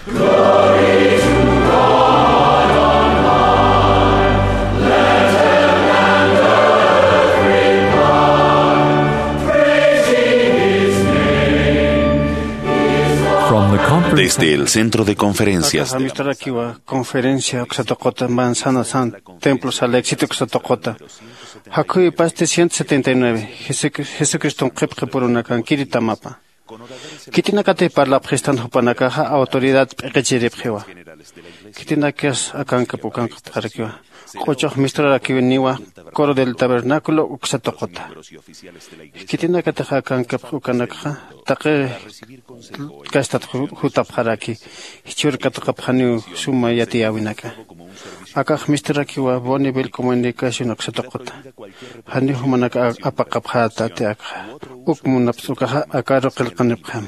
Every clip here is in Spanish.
Desde el centro de conferencias conferencia Manzana San Templos al Éxito Xotocota Hakuy Paste 179 Jesucristo Qepqe por una Kankiri Tamapa Kitinakate para la prestan Hupanakaja autoridad Pechiripjewa Kitinakas Akankapukan Tarakiwa Kochoch Mistra Kiweniwa Coro del Tabernáculo Uxatocota Kitinakataja Kankapukanaka Take Gastat Hutapharaki Hichurkataphanu Suma Yati Awinaka Akaj Mistra Kiwa Bonneville Communication Oxatocota Hani Humanaka Apakapata Teaka Ukmunapsukaha Akaro Kelkanepham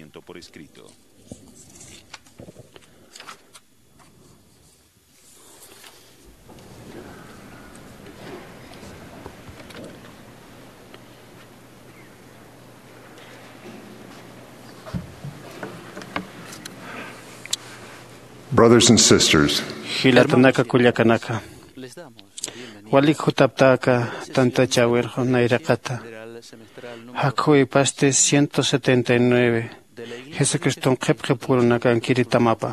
Brothers and sisters, Hilatanaka Kulyakanaka Walik Hutaptaka Tanta Chawerjo Nairakata Hakui Paste 179 Jesucristo Qepqe Purunaka Kiritamapa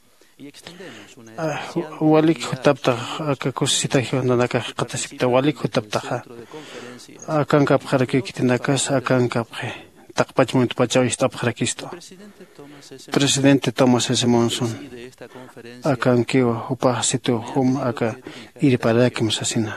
Walik Hutapta Akakusita Hionanaka Katasipta Walik Hutaptaha Akankap Haraki Kitinakas Akankapje Takpachmunt Pachawistap Harakisto Presidente Thomas S. Monson Akan kiwa upahasitu aka iriparakim sasina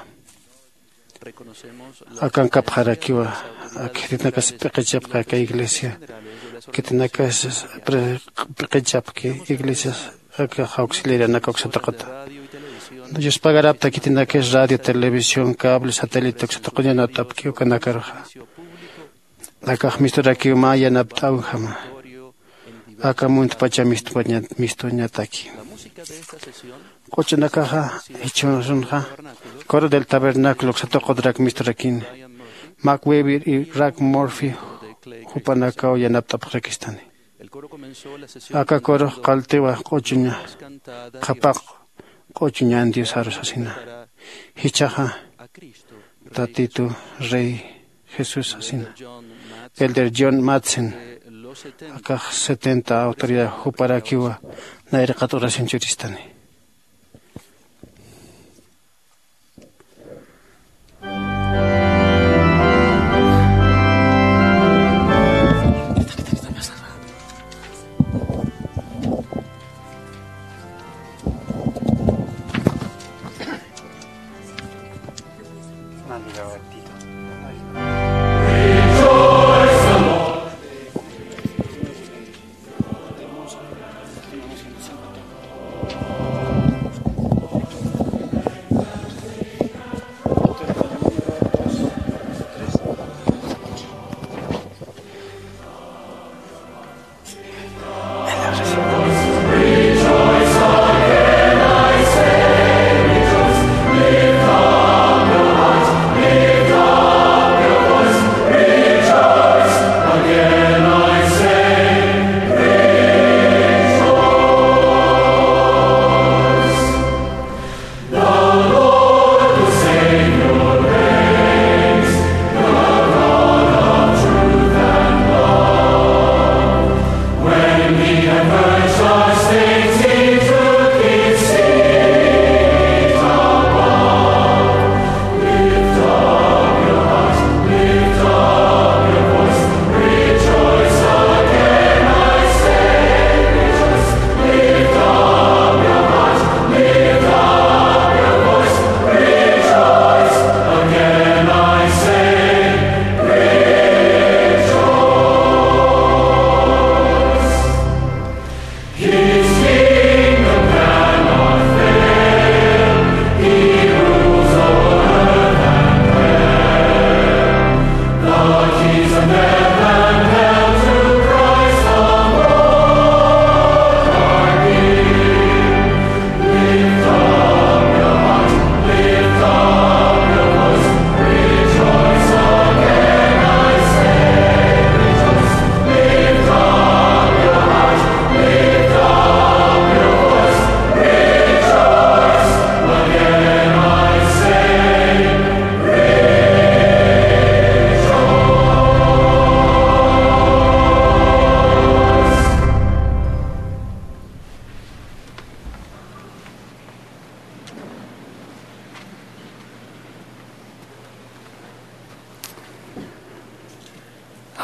Akan kapharakiwa kitinakas peqechapqa ka iglesia kitinakas peqechapki iglesias aka auxiliaria nakoxataqata Dios pagarapta kitinakas radio televisión cable satélite oxataqoña natapki ukanakarja Akaj misturaki maya naptauhama Acá muito pachamist mistoñataki. Cochanakaja, Hichonja, Coro del Tabernáculo, Xatocodrak Mistrakin, Mac Weber y Rack Murphy, Hupanakao y Anaptaprekistani. Acá coro Caltewa, Cochuña, Capac, Cochuña en Dios Asina. Hichaja, Tatitu, Rey Jesús Asina. Elder John Madsen. Acá 70 autoridad Huparakiwa Nairakatura Centuristani.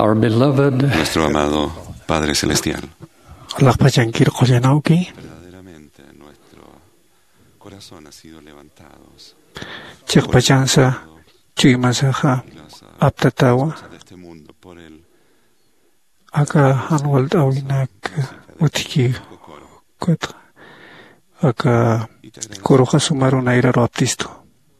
Our beloved Nuestro amado Padre Celestial, Lakpachankir Qoyanauki, verdaderamente nuestro corazón ha sido levantado Chikpachansa, Chimasaja, Aptatawa, de este mundo por el Aka Hanwald Awinak, Utiki, Kutra, Aka Kuruja Sumaruna Ira Raptisto.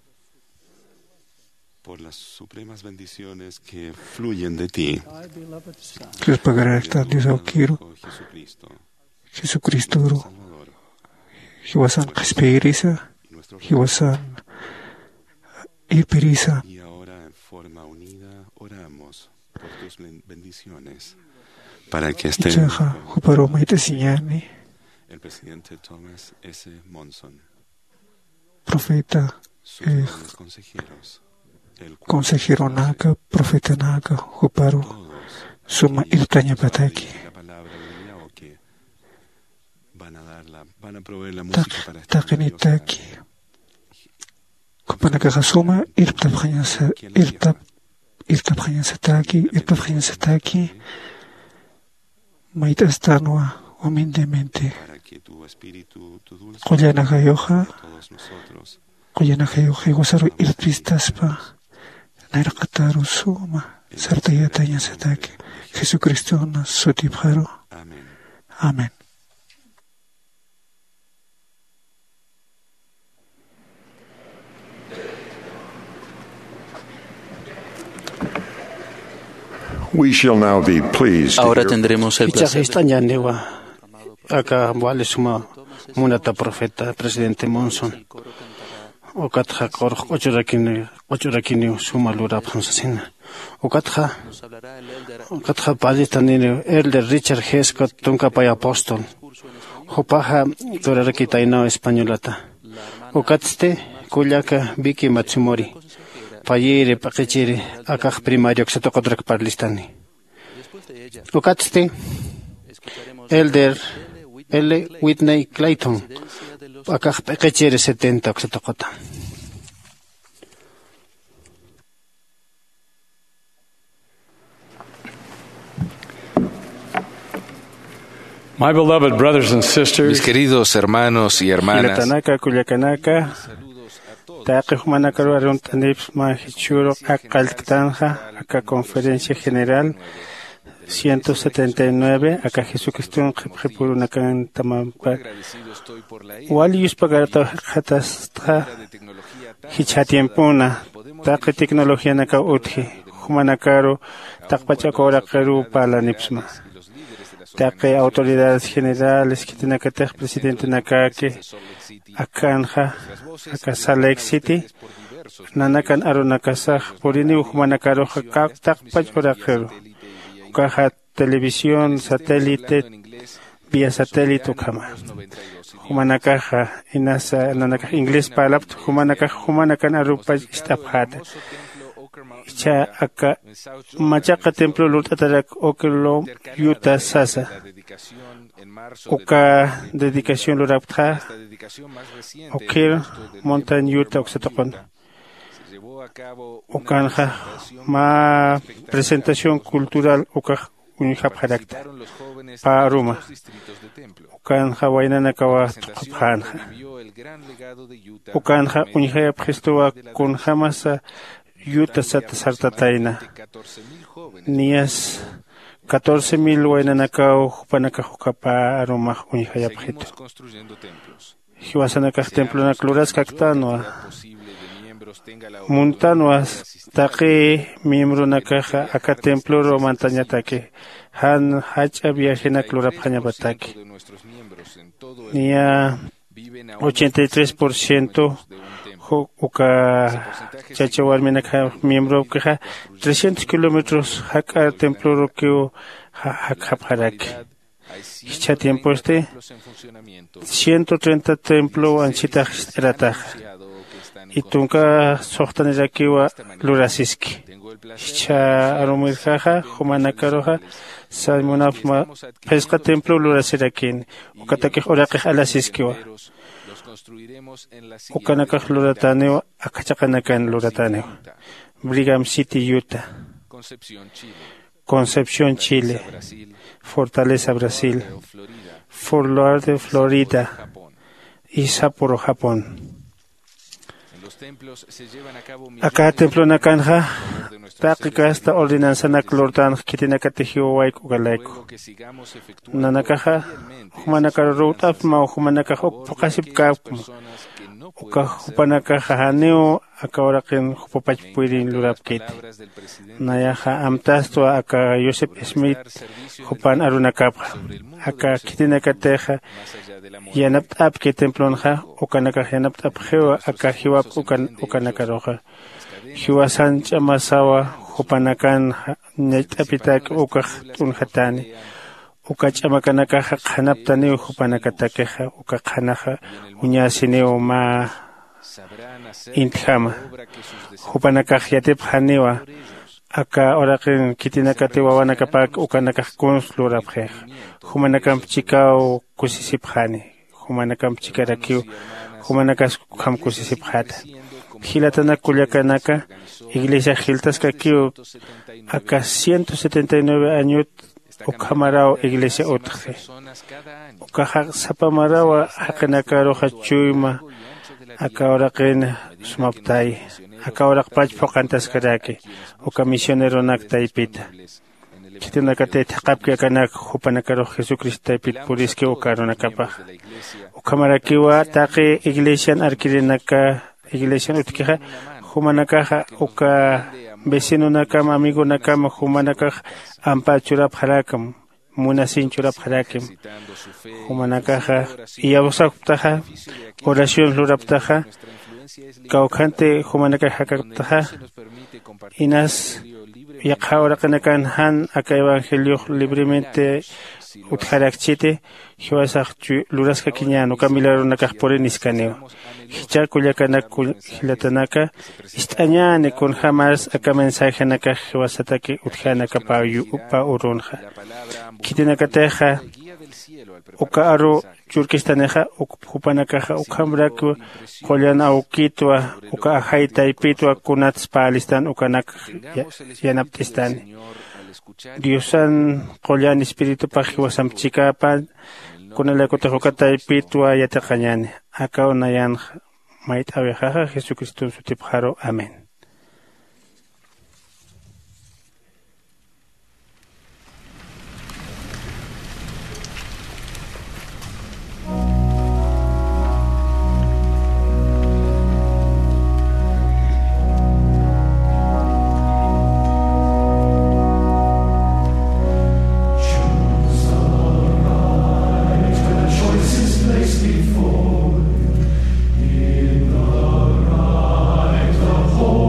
por las supremas bendiciones que fluyen de ti, Chris Pagarata, Disaukiro, Jesucristo, Jesucristo, Salvador, he was an Kaspirisa, he was an Irpirisa. y ahora en forma unida oramos por tus bendiciones para que estén Chaja, Huparoma Itasiñani, el presidente Thomas S. Monson, profeta, sus nobles consejeros, el consejero Naka, profeta Naka, Huparu, todos Suma Irtaña Pataki, la palabra de Yahweh que van a proveer la música para esta Takinitaki, Kupanaka Suma, Irtaphañasataki, Maitastanua, humildemente, para que tu espíritu, tu dulce Qoyanakayoja, todos nosotros Qoyanakayoja, Iguasaru Irtvistaspa, Nairqataru Suma, Sartayatañasataki, Jesucristo nos sutibharu. amén. Amén. We shall now be pleased to Ahora hear tendremos el placer Pichajistanyaniwa, acá Wale Suma, Munata Profeta, Presidente Monson, Okatja Korj, Ochorakini, Suma Lura Pansasina, Okatja Palitanini, Elder Richard Hescott, Tuncapay Apóstol, Jopaja, Torarquitaino Españolata, Okatste, Kulyaka, Vicky Matsumori, Payire, Paquechire, Akaj Primario, Xetocotrak Parlistani. Okatste, Elder L. Whitney Clayton, Akaj Paquechire 70, Xetocota. My beloved brothers and sisters, Mis queridos hermanos y hermanas, Hilatanaka, Culiacanaka, Taquejmanacaro, Aruntanip, Mahichuro, Acaltanja, acá Conferencia General 179, acá Jesucristo, Jepurunacan, Tamampa, Walius Pagarata, Hatastra, Hichatiempuna, Taqe Tecnología Naka Utji, Humanacaro, Taqpachacora, Keru, Palanipsma. Taqe autoridades generales que tiene que tener presidente Nakake, Akanja, Akasalex City, Nanakan Arunakasaj, Porini Ujumanakaro, Taqpachora, Ukaja televisión, satélite, vía satélite, Ukama. Humanakaja, Inasa, Nanaka, inglés palapt, Humanakan Arupaj Istaphat. Cha acá machaca templo lutatarak okelo yuta sasa oka dedicación lurapta okir montan yuta oxatokon okanja ma presentación cultural oka unijap harakta paruma okanja wainana kawa tukapanja okanja unijap gestoa con jamasa Yuta Sata Sartataina Nias 14,000 Wainanakao Jupanakajukapa Aromaj Unijayapjito Hiwasanakaj Templo Nakluras Cactanoa Muntanoas Take miembro Nakaja Aka Templo Romantañatake Han Hacha Viajena Clurapjañabatake Nia 83% Uka Chachawalmenaka miembro que 300 kilómetros Haka templo roqueo Hakhaparak. Hicha tiempo 130 templo anchita erataj. Y tunka sohtanirakiwa lurasiski. Hicha aromirjaja, humanakaroja, salmonafma, pesca templo lurasirakin. Ukatake horakej alasiskiwa. Ukanakaj Concepción, Chile, Fortaleza, Brasil, Fort Lauderdale, Florida y Sapporo, Japón. Acá templo nakanja, táqica esta ordenanza naklortan kitinaka tejiwaik ugalaiko. Nanakaja, humanaka rutap ma humanaka pokasip kapma. Uka hupanakaja haneo akawarakin hupapach puirin lurapkit. Nayaja amtasto aka Joseph Smith hupan arunakapa. Aka kitinaka teja yanaptap ke templonja ukanaka yanaptap hewa aka hiwap ukanaka roja. Hiwasan chamasawa hupanakan netapitak ukaj tunhatani. Ukachamakanaka hanaptani hupanakatakeja ukajanaja unyasineo ma intjama. Hupanakaj yatip haniwa aka orakin kitinakate wawanakapak ukanakaj kunslurapje. Humanakam chikao kusisipjani. Humanakam chikarakiu humanakas kam kusisipjata. Hilatana Culiacanaka, Iglesia Giltascaquio, acá 179 años, Ocamarao, Iglesia Otje. Ocaja Zapamarawa, Hakanaka Roja Chuima, acá Oraken Sumaptai, acá Orakpach Pocantas Karaki, Oca Misionero Nakta y Pita. Kitunakate Takapki Akanak, Hupanakaro Jesucristo y Pit Puriski Ocaronakapa. Ocamarakiwa, Take Iglesia Arquirinaka. Iglesia utkeja humanakaja uka vecino nakam amigo nakam humanakaja ampa churap harakam munasin churap harakim humanakaja yabosaktaja oración luraptaja kaukante humanakaja kaktaja inas yakha oraqanakan han aka evangelio libremente utjarakchite hiwasaq luraska kiñano kamilaro nakaj poreniskaneo hicha kullakana hilatanaka istañane con jamás aka mensaje nakaj hiwasataki utjanaka pa uronja kitinaka teja uka aro churkistaneja upanakaja ukambraku qollana ukitwa uka ajaita ipitwa kunats palistan ukanak yanaptistan Diosan qollan espíritu pajiwasam chikapan kunala kotejokata ipitwa yataqañani aka unayan mait abejaja Jesucristo sutipjaro amén. Before in the light of hope.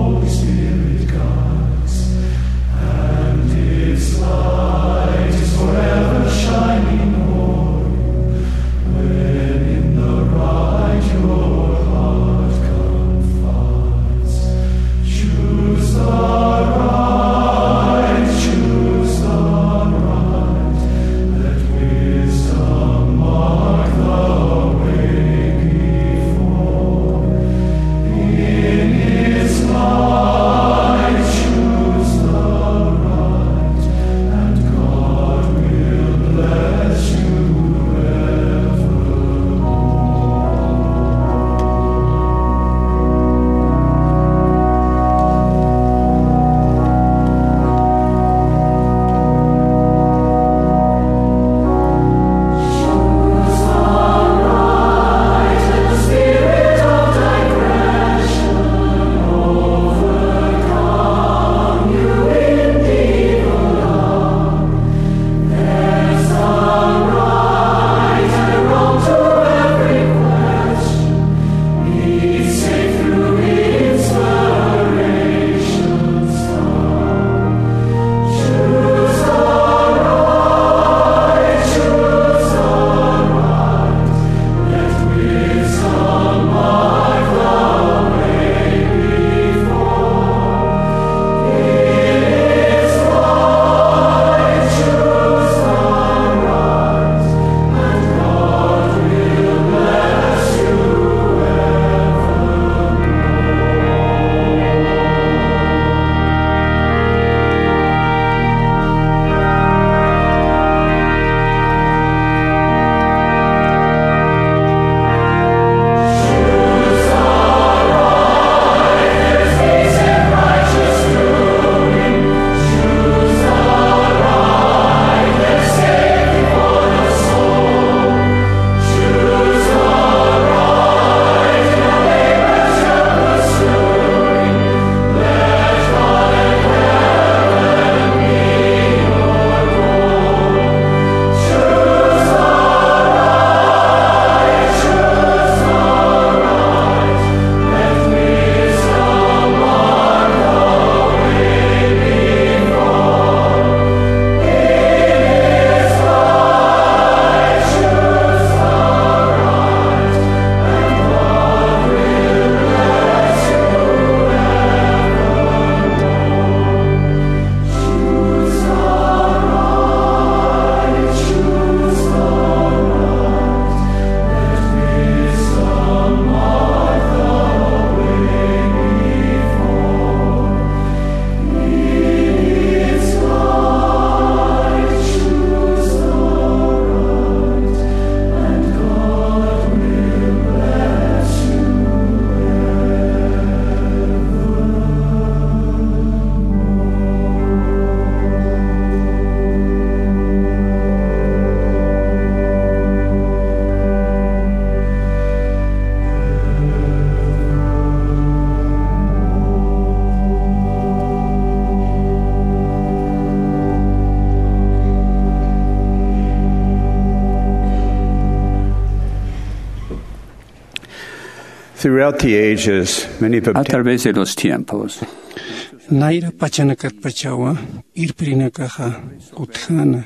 Throughout the ages, many have A obtained través de los tiempos, Naira pachanakat pachawa, irpirinakaja, uthana.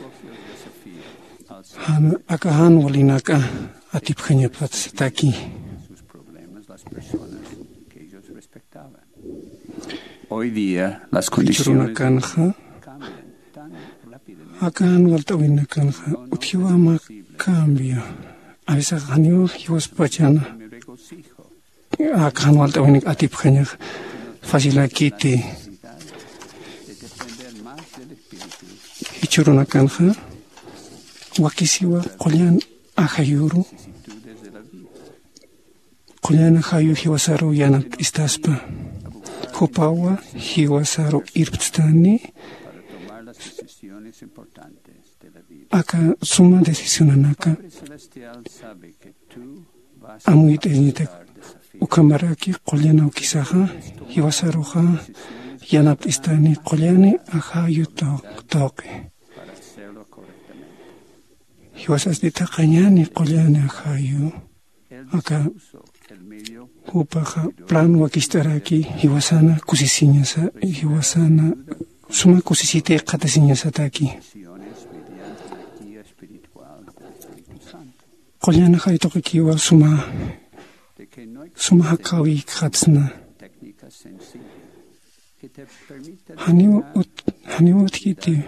Han akahan walinaka, atipjañapat sataki. sus problemas, las personas que ellos respetaban. Hoy día, las condiciones Churunakanja, cambian tan rápidamente. akahan waltawinakanja, uthiwama cambio. A veces ganyo hiwas pachana. Me regocijo Akahan waltawinak atipjañaj, facilakiti. de depender más del Espíritu. Hichurunakanja, wakisiwa qolyan ajayuru. Vicisitudes de la vida. Qolyan ajayu hiwasaru yanat istaspa. Hupawa hiwasaru irptstani. Para tomar las decisiones importantes de la vida. Aka suma decisionanaka. Padre Celestial sabe que tú vas Amuit elnitek. a desafíos. Ukamaraki qolyan aukisaja. Hiwasaruja yanat istani qolyani ajayu toqi. Para hacerlo correctamente. Hiwasasdita qañani qolyani ajayu. Él Acá. dispuso el medio Hupaja plan wakistaraki hiwasana kusisiñasa hiwasana suma kusisite qatasiñasataki. decisiones mediante la guía espiritual del Espíritu Santo. Qolyana haytoqikiwa suma De que no existe suma hakawi qatsna. técnica sencilla que te permita Haniwa utkiti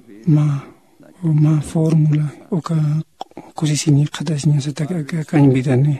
ma formula oka kusisiñi qatasiñasataki aka kañbidani.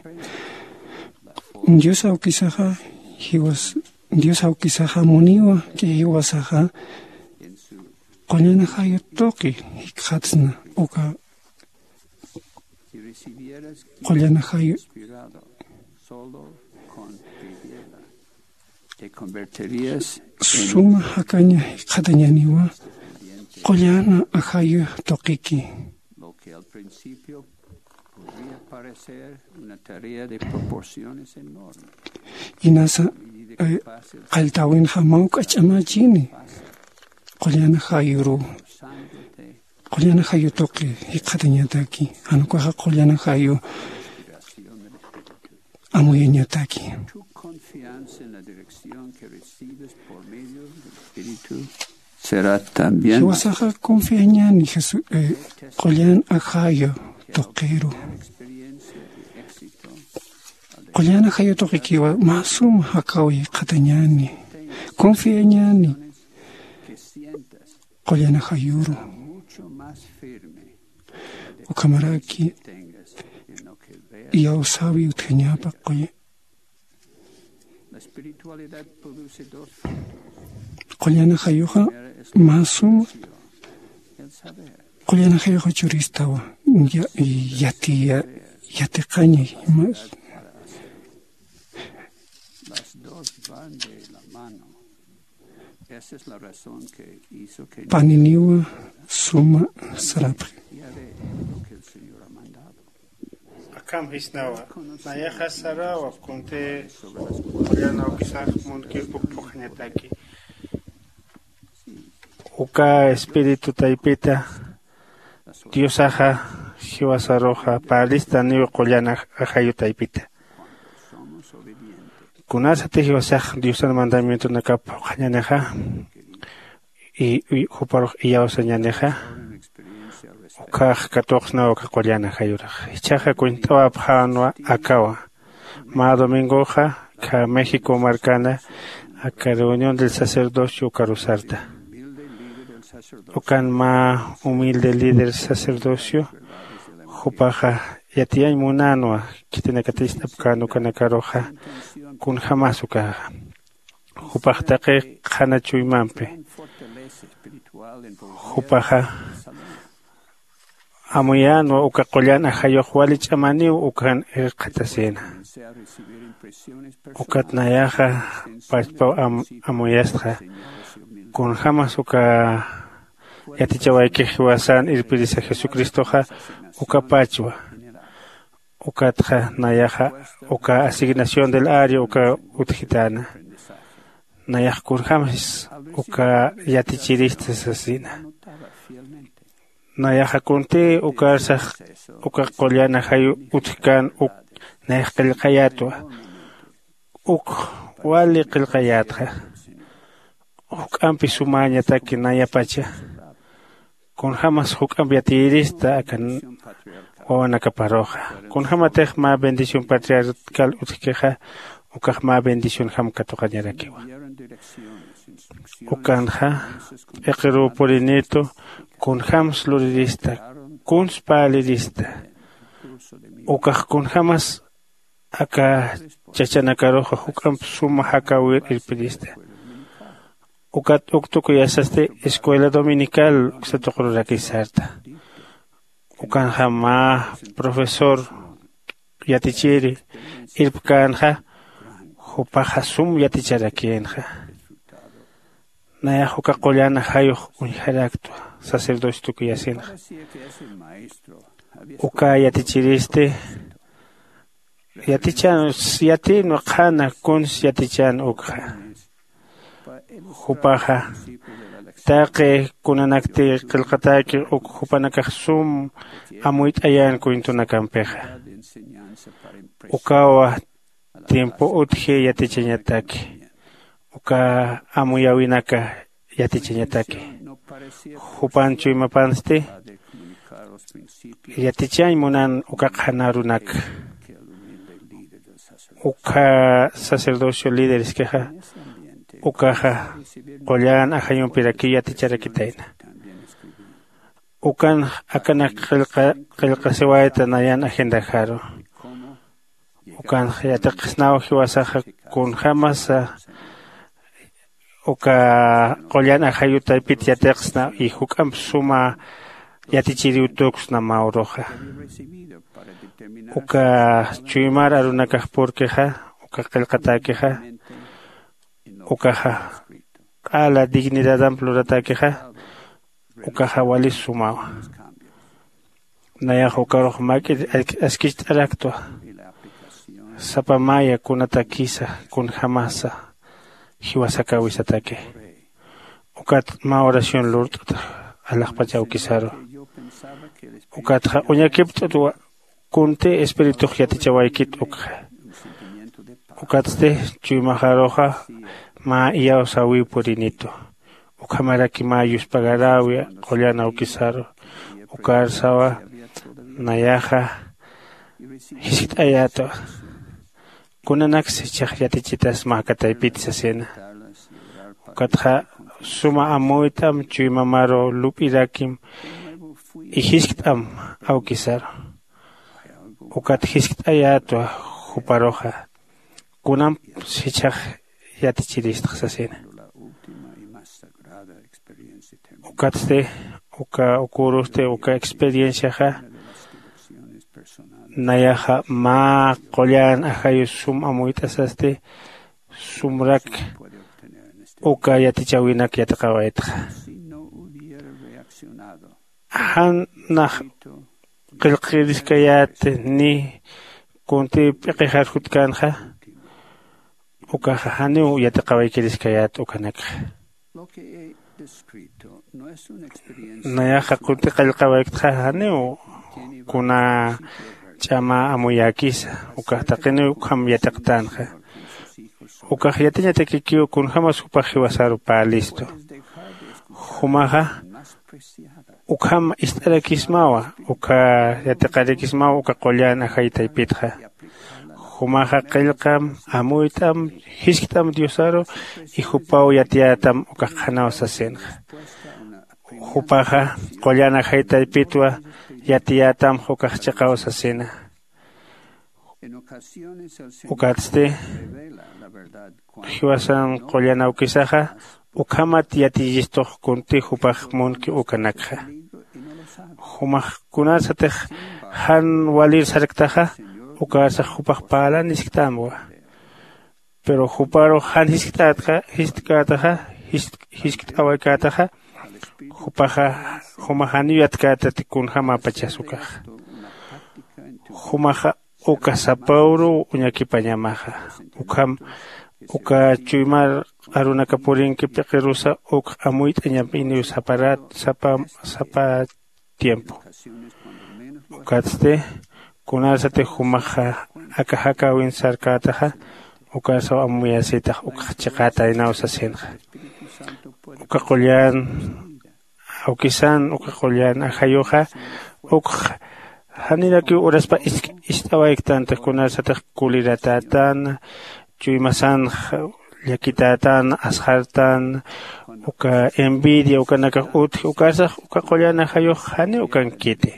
Dios aukisaja Dios aukisaja muniwa que hiwasaja en su qolyana haytoqi hiqatsna oka si recibieras qolyana hayu inspirado solo con vivirla, te convertirías en suma hakaña qatañaniwa qolyana ahayu toqiki lo que al principio podría parecer una tarea de proporciones enormes. inasa Y de que pase el qaltawin hamau kach'amachini qolyana hayuru usándote qolyana hayu toqi hiqatañataki hanukaja qolyana hayu inspiración del Espíritu. amuyañataki Tu confianza en la dirección que recibes por medio del Espíritu será también hiwasaja confiañani qolyan ahayu toqiru la experiencia de éxito al qolyana hayu toqikiwa masuma hakawi qatañani confiañani que sientas qolyana hayuru mucho más firme ukamaraki que tengas en lo que veas. yawsawi uthañapa qoy La espiritualidad produce dos qolyana hayuja Primera es la masuma acción, el saber. qolyana hayuja churistawa yati qañi Las dos van de la mano. Esa es la razón que hizo que paniniwa suma sarapri y haré lo que el Señor ha mandado. akam hisnawa nayaja sarawa kunte qolyana ukisaj munki upukhañataki uka espíritu taipita Diosaja hiwasaroja palista niwa qolyana ahayu taipita Somos obedientes. kunasa te hiwasaj Diosana mandamiento nakapa qañaneja y huparoj iyawasañaneja Una experiencia al respecto. Ukaj katoqsna uka qolyana hayuraj. Ichaja kuintawa phanwa akawa. Ma domingoja ka México marcana aka reunión del sacerdocio Carusarta. Humilde líder del sacerdocio. Ukan ma humilde líder sacerdocio. Hupaja yatiay munanwa kitinakatista pkanu kanakaroja kun jamás ukaja. Hupaj taqe khana chuymampe. Gran fortaleza espiritual en Hupaja amuyano uka qolyana hayuq walich amaniw ukan qatasena a recibir impresiones ukat nayaja pachpa amuyasqa kun jamas uka yatichawayki hiwasan irpirisa Jesucristoja uka pachwa ukatja nayaja uka asignación del área uka utjitana nayaj kun jamas uka yatichiristas asina nayaja kunti uka qolyana hayu utkan nayaj qillqayatwa uk wali qilqayatqa huk'ampi sumañataki nayapacha kunhamas huk'ampi yatirista akan wawanakaparoqa kunhamatej ma bendición patriarcal utkeja ukaj ma bendición hamkatoqañarakiwa ukanja eqiru porinito kunhams lurirista kunspalirista ukaj kunhamas aka chachanakaroja huk'am suma hakawir irpirista ukat uktuku yasaste escuela dominical uksatoqrurakisarta ukanja ma profesor yatichiri irpkanja hupaja sum yaticharakienja naya huka qollana hayuq unharaktua sacerdocio tuku yasinja uka yatichiriste yatichan yatino qana kuns yatichan ukja hupaja taqe kunanakti qilqataki uk hupanakaq sum amuit ayan kuintunakampeja ukawa tiempo utje yatichañataki uka amuyawinaka yatichañataki hupanchu imapanste yatichan munan uka qhanarunak uka sacerdocio líderes queja ukaja qollan ajayun piraki yaticharakitaina ukan akana qilqa sewayta nayan agenda jaro ukan yataqisnaw hiwasaja kun jamasa uka qollan ajayuta pit yataqisna y hukam suma yatichiriutuksna mauroja uka chuimar arunakaj porkeja uka qilqatakeja ukaja ala dignidad amploratakeja ukaja wali sumawa naya hukaroj makit askist araktua sapamaya kunatakisa kun jamasa hiwasakawisatake ukat ma oración lurtut alaqpachau kisaro ukat uñakiptut kunte espíritu yatichawaykit ukja ukatste chuymajaroja ma iya sawi purinito ukamaraki ma yuspagarawia qollana ukisaro ukar sawa nayaja hisit ayato kunanaksi chaqyatichitas mahkataypitis asena ukatja suma amuitam chuymamaro lupirakim y hisktam aukisaro ukat hisit ayato huparoja kunam sichaq yatichiristaq asena ukatste uka ukuruste uka experienciaja nayaja ma qollan ajayu sum amuitasaste sumrak uka yatichawinak yataqawaitqa han naj qilqiriskayat ni kunti piqijar hutkanja uka hanu yataqawaykiriskayat ukanakja nayaja kunti qilqawaykqa hanu kuna chama amuyakisa uka taqini ukam yataqtanja uka yatiñatakikiu kun hamas upaji wasaru pa listo humaja ukam istarakismawa uka yataqarikismawa uka qollan ajaytaypitja humaja qillqam amuytam hisktam diosaro y hupaw yatiatam uka qhanawasasenja hupaja qollan ajaytaypitwa yatiatam hukaj chaqawasasena ukatste hiwasan qollan awkisaja ukamat yatiyistoq kunti hupaj munki ukanakja humaj kunasatej han walir sarektaja ukasa hupaj pala nisktamwa pero huparo han hiskataja hisktawaykataja hupaja humajani yatkata tikun hama pachasuka humaja uka sapauro uñakipañamaja ukam uka chuymar arunakapurinki piqirusa uk amuit añapini sapa tiempo ukatste kunasate humaja akahaka win sarkataja ukaso amuyasita ukachikata inausasin ukakulyan aukisan ukakulyan ajayuja haniraki uraspa istawaiktantes kunasata kuliratatan chuymasan yakitatan ashartan uka envidia uka naka ukasa ukakulyan ajayuj hani ukankiti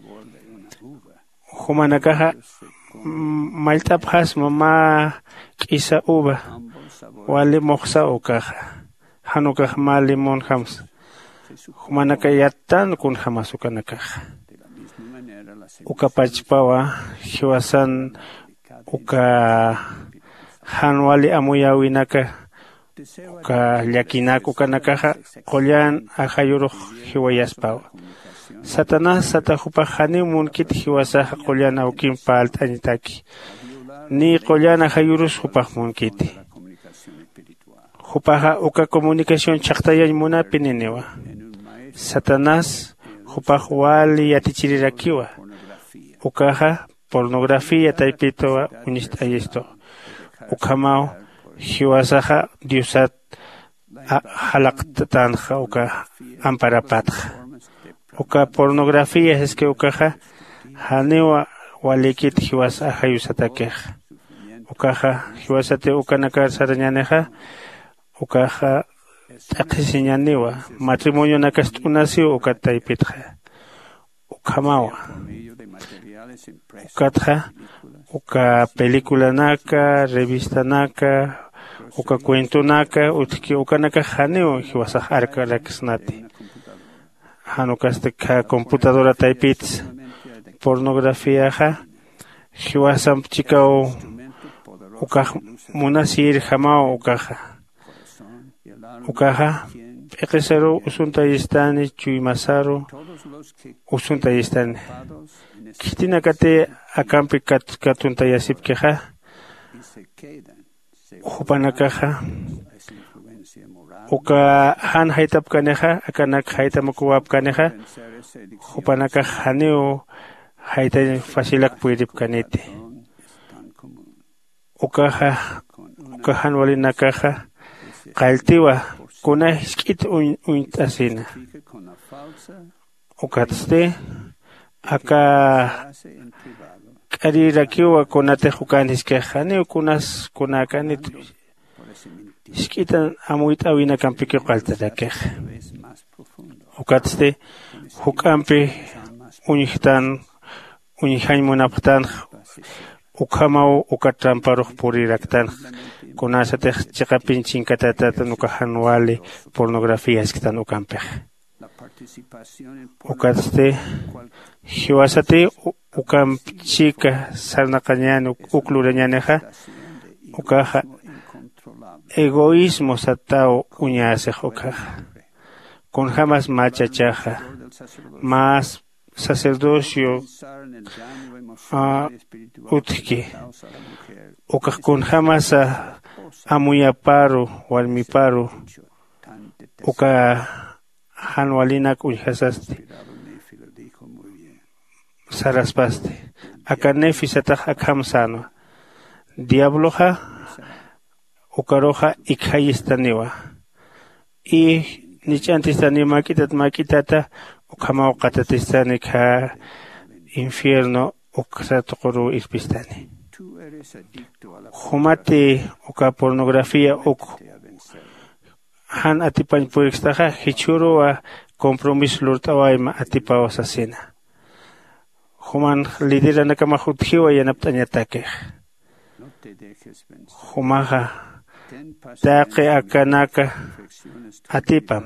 humanakaja maltapjas mama kisa uva wali moxa ukaja hanukaj malimon hams humanakayatan kun hamas ukanakaj uka pachpawa hiwasan uka hanwali amuyawinaka uka llakinak ukanakaja qollan ajayuruj hiwayaspawa Satanás satajupa hanimun kit hiwasaja qollan awkin palt'añitaki ni qollan ajayurus jupaj munkiti jupaja uka comunicación chaqtayan munapi niniwa Satanás jupaj wali yatichirirakiwa ukaja pornografía taipitowa unist'ayisto ukamaw hiwasaja diosat halaqtatanja uka amparapatja uka pornografía es que ukaja haniwa walikit hiwas ajayusatakej ukaja hiwasate ukanakar sarañaneja ukaja taqisiñaniwa matrimonio nakastunasiu ukataipitja ukamawa ukatja uka película naka revista naka uka cuento naka utki ukanaka haniwa hiwasaj arka rakisnati hanukaste ka computadora taipits pornografía ja hiwasam chikao ukaj munasir jamao ukaja eqesero usunta yistani chuymasaro usunta yistani kitinakate akampi katunta yasipkeja upanakaja uka han haitapkaneja akanak haitamukuwapkaneja upanaka haneo haita fasilak puiripkaniti ukaja ukahan walinakaja qaltiwa kuna hiskit uintasina ukatste aka karirakiwa kunate hukaniskeja kunas kunakanit hiskitan amuita wina kampiki qaltatakej ukatste hukampi unihtan unihaymunaptan ukamaw ukatramparuj puriraktan kunasatej chiqapin chinkatatan ukahanwali pornografía eskitan ukampej ukatste hiwasate ukamchika sarnaqañani uklurañaneja ukaja egoísmo satao uñasej ukaja con jamás machachaja más sacerdocio utki ukaj con jamás amuyaparu walmiparu uka hanwalinak uñhasasti saraspaste akanefi sataj akhamsano diabloja ukaroja ikhayistaniwa y nichantistani makitata ukamaw qatatistani kha infierno uksatquru ispistani humati uka pornografía han atipan purikstaja hichuruwa compromiso lurtawaima atipawas asina human lidera nakamahuthiwa yanaptañatakej humaja taqe akanaka atipam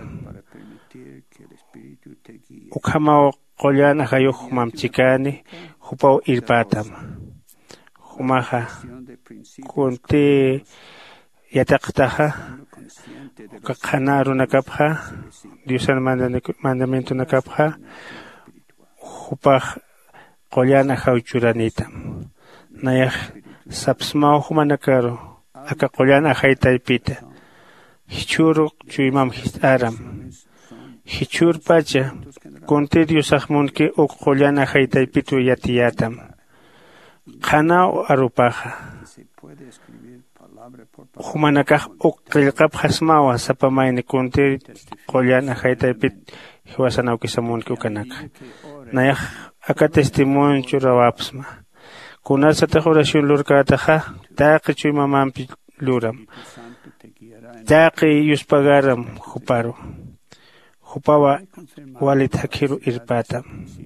ukamaw qollan ajayuj mamchikani hupaw irpatam humaja kunti yataqtaja uqaqhana runakapja Diosan mandamiento nakapja hupaj qollan ajawchuranitam nayaj sapsmaw humanakaro aka qollan ajaytaypita hichuru chuymam hisaram hichur pacha kunti Diosajmunki qollan ajaytaypitu yatiyatam qhanaw arupaja humanakaj uqillqap hasmawa sapamayni kunti qollan ajaytaypit hiwasanawkisamunki ukanaka nayaj aka testimonio churawapsma kunasataq oración lurkataja taqi chuymamanpi luram taqi yuspagaram huparu hupawa walit hakiru irpata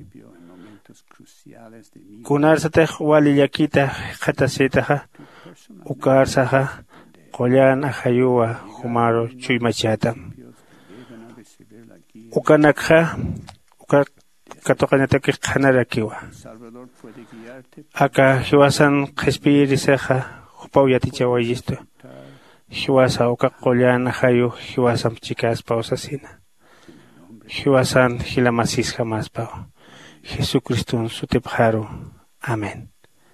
kunarsataq wali llakita qatasitaja ukarsaja qollan ajayuwa humaro chuymachata ukanakja katoqañataki qhanarakiwa aka hiwasan qhispirisaja hupaw yatichawallisto hiwasa uka qollan ajayu hiwasan chikaspa usasina hiwasan hilamasis jamaspa Jesucristo sutipharu. Amén.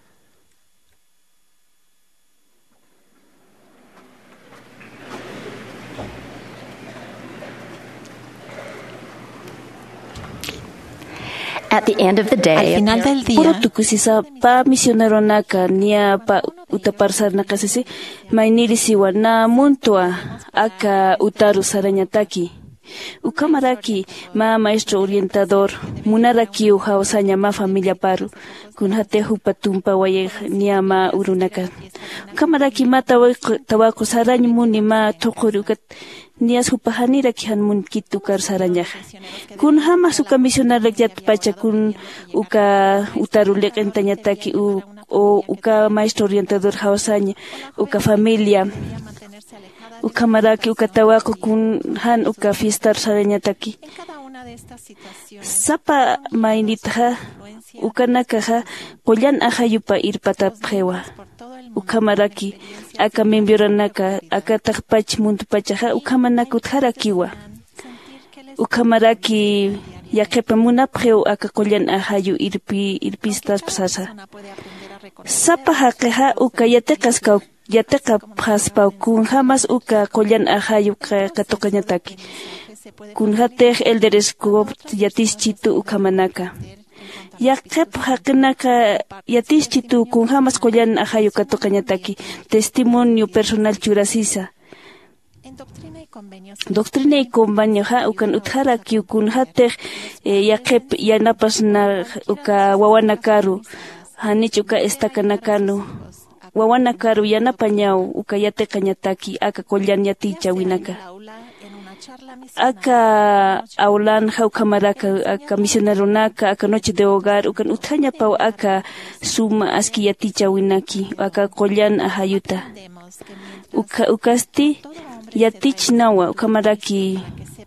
At the end of the day, al final del día, puro tukusisa pa misionero naka nia pa utaparsar naka sisi mainiri siwa na muntua aka utaru sarañataki ukamaraki ma maestro orientador munaraki uhaosaña ma familia paru kunhate hupatumpa waye nia ma urunaka ukamaraki ma tawako sarañ muni ma toqorukat nias hupahanira kihan mun kitu kar saraña kun hama suka misionario yat pacha kun uka utarulek entañataki o uka maestro orientador haosaña uka familia uka maraki uka tawako kun han uka fiestar sarañataki sapa mainitaja uka nakaja qollan ajayupa irpata phewa ukamaraki aka membiranaka aka taqpach muntupachaja ukamanaka utharakiwa ukamaraki yaqipa munapqeu aka qollan ajayu irpistas pasasa sapa haqeja uka yateqa phaspa kun jamas uka qollan ajayu katoqañataki kun hatej elderesku yatischitu ukamanaka yaqep haqinaka yatischitu kun jamas qollan ajayu katoqañataki testimonio personal churasisa doctrina y convenio ha ukan utharaki kun hatej yaqep yanapas na uka wawanakaru hanich uka estakanakano wawanakaru yanapañaw uka yateqañataki aka qollan yaticha winaka aka aulan haukamaraka aka misionaronaka aka noche de hogar ukan uthaña pau aka suma aski yaticha winaki aka qollan ajayuta ukasti yatichnawa ukamaraki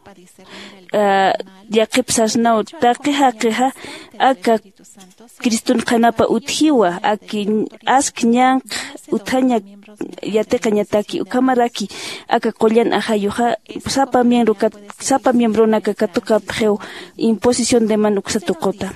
yaqipsasnaw taqiha aka Kristun qanapa uthiwa aki askñanq uthaña yateqañataki ukamaraki aka qollan ajayuja sapa miembro naka katuqa pjeu imposición de mano kusatuqota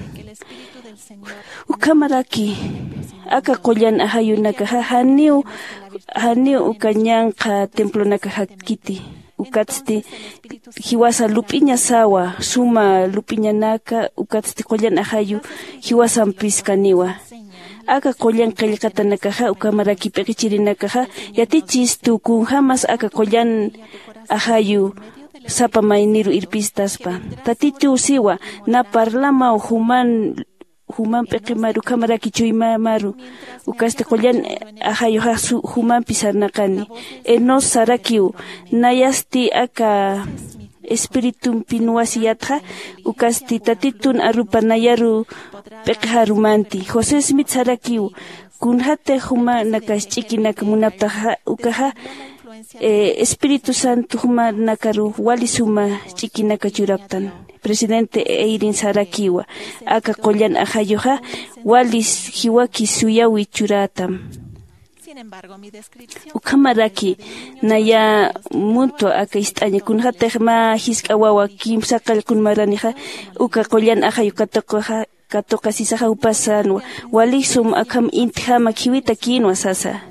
ukamaraki aka qollan ajayu naka haniu ukañanqa templo naka hakiti ukatsti hiwasa lupiña sawa suma lupiña naka ukatsti qollan ajayu hiwasan piskaniwa aka qollan qillqata nakaja ukamaraki peqichirinakaja yatichis tukun jamas aka qollan ajayu sapa mayniru irpistaspa tatitu siwa na parlama human peqimaru kamaraki chuymaru ukaste qollan ajayu human pisarnaqani enos sarakiu nayasti aka espiritum pinuasiyatja ukasti tatitun arupanayaru peqharumanti José Smith sarakiu kunhate huma nakashchikinaka munaptaja ukaja Espíritu Santo huma nakaru wali suma chikinaka churaptan presidente Eirin Sarakiwa aka qollan ajayuja wali hiwaki suyawi churatam ukamaraki naya muntu aka istaña kunhatej ma hisk'awawa kimsaqal kunmaranija uka qollan ajayu katoqa sisaja upasan wali sum akam intijama kiwita kinwa sasa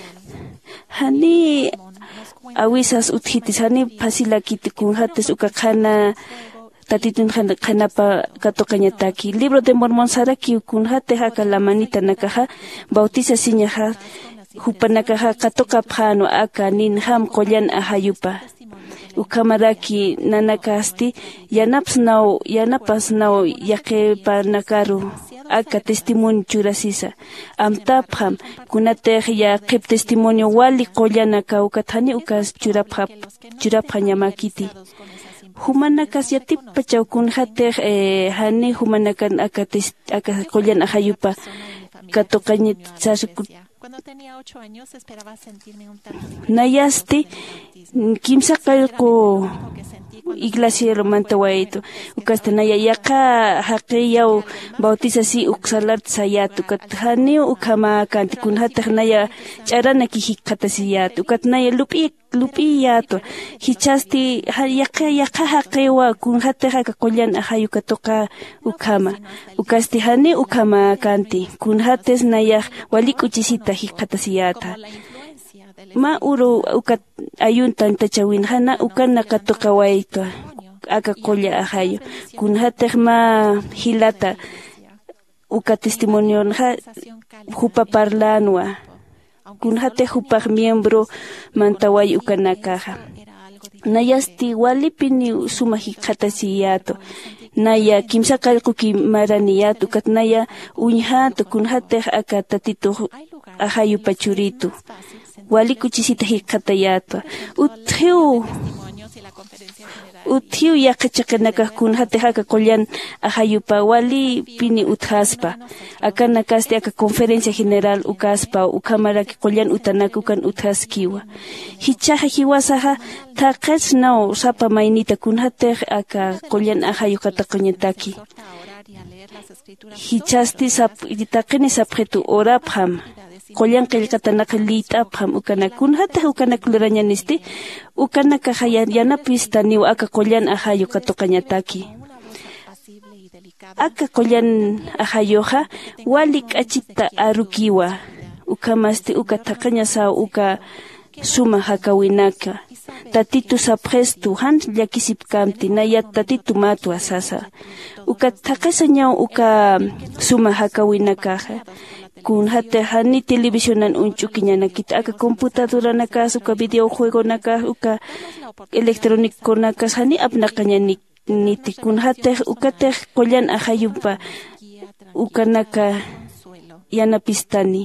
hani awisas uthitis hani pasilakiti kunhates uka qhana tatitun qhanapa katoqañataki libro de Mormón saraki kunhate haka la manita nakaja bautiza siñaja hupanakaja katoka phano aka nin ham qollan ahayupa ukamaraki nanakasti yanapasnaw yaqipa nakaru aka testimonio churasisa amtapham kunatej ya qip testimonio wali qollana kawkathani ukas churapha nyamakiti humanakas yatipa chawkunhatej hani humanakan aka qollan ahayupa katoqañit sasukut nayasti kimsa qalqu iglesia manta wayto ukasta naya yaqa haqiyaw bautizasi uksalat sayatu kathani ukama kanti kunhataq naya ch'arana kihiqatasiyat ukatnaya lupi yato hichasti yaqa haqiwa kunhataq qollan ahayu katoqa ukama ukasti hani ukama kanti kunhates naya walik'uchisita hiqatasiyata ma uru ukat ayuntan tachawin hana ukana katoqa wayto aka qolla ahayo kunhataq ma hilata uka testimonio hupa parlanwa kunhataq hupaq miembro mantaway ukanakaja nayasti walipini suma hiqatasiyato naya kimsa qalquki maraniyato katnaya uñhato kunhataq aka tatito ahayo pachuritu walikuchisita hiqatayata uthiu yaqachaqanakaq kunhataq aka qollan ahayupa wali pini uthaspa akana kasti aka conferencia general ukaspa ukamaraki qollan utanaku kan uthaskiwa hichaja hiwasaja taqasnaw sapa maynita kunhataq aka qollan ahayu qataqañataki hichasti taqini sapqhitu orapham qollan qillqatanaqa lit'apham ukana kunhataq ukanakularañanisti ukanaka yanapis taniwa aka qollan ahayu katoqañataki aka qollan ahayuqa wali k'achita arukiwa ukamasti uka taqañasa uka suma hakawinaka tatitu sapqestu han llakisipkamti naya tatitu matu asasa uka taqasañaw uka suma hakawinakaqa kunhataq hani televisionan unch'ukiñanakita aka computadora nakas uka videojuego nakas uka electrónico nakas hani apnaqañaniti kunhataq ukataq qollan ahayupa ukanaka yanapistani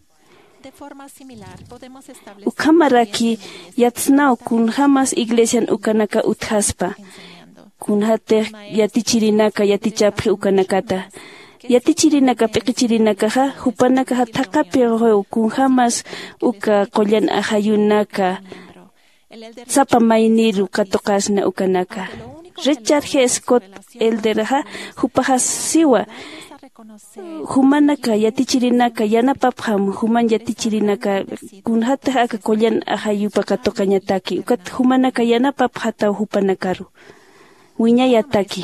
ukamaraki yatsnaw kunhamas iglesian ukanaka uthaspa kunhataq yatichirinaka yatichapqi ukanakata yatichirinaka piqichirinakaqa hupanakaqa thaqapi kunhamas uka qollan ahayunaka sapa mayniru katoqasna ukanaka Richard G. Scott elderaja hupaja siwa humanaka yatichirinaka yanapapham human yatichirinaka kunhataq aka qollan ahayupa katoqañataki ukat humanaka yanapaphataw hupanakaru wiñayataki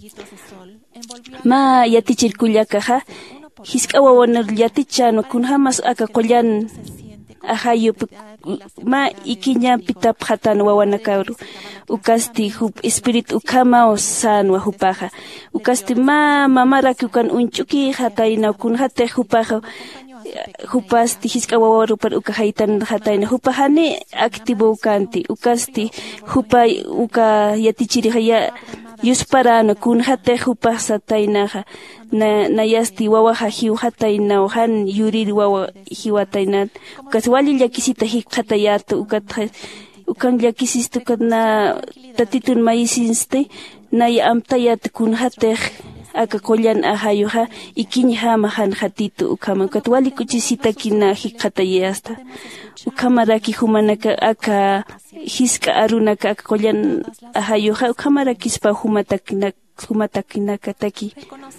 ma yatichirkullakaja hisk'awawanar yatichano kunhamas aka qollan ahayupa ma ikiñapita phatano wawanakaru ukasti hup espiritu ukama osanwa hupaja ukasti ma mamaraki ukan unch'uki hatayna kunhataq hupaja hupasti hisk'awawaru par uka haytan hatayna hupajani activo ukanti ukasti hupa uka yatichirija yusparano kunhataq hupaj sataynaja nayasti wawaja hiu hatayna han yurir wawa hiwatayna ukas wali llakisita hiqhatayatu ukan llakisistu na tatitun maysinste naya amtayat kunhataq aka qollan ahayuja ikiña hama han hatitu ukama ukat wali kuchisita kina hiqhatayasta ukamaraki humanaka aka hiska arunaka aka qollan ahayuja ukamarakispa humatakinaka taki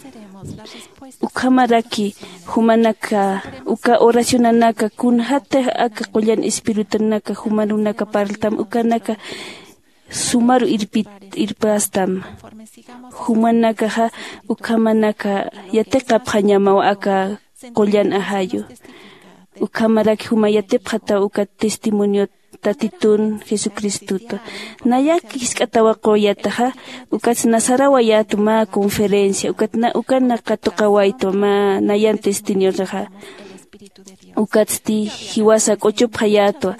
ukamaraki humanaka uka oracionanaka kunhataq aka qollan espiritunaka humanunaka paraltam ukanaka sumaru irpastam humanaka ukamanaka yatiqaphañamaw aka qollan ahayu ukamaraki humayatipqata uka testimonio tatitun Jesucristuto nayaki hisk'atawa qoyataja ukas nasarawayatu ma conferencia ukana katoqawayto ma nayan testimonio raja ukatsti hiwasa kochuphayato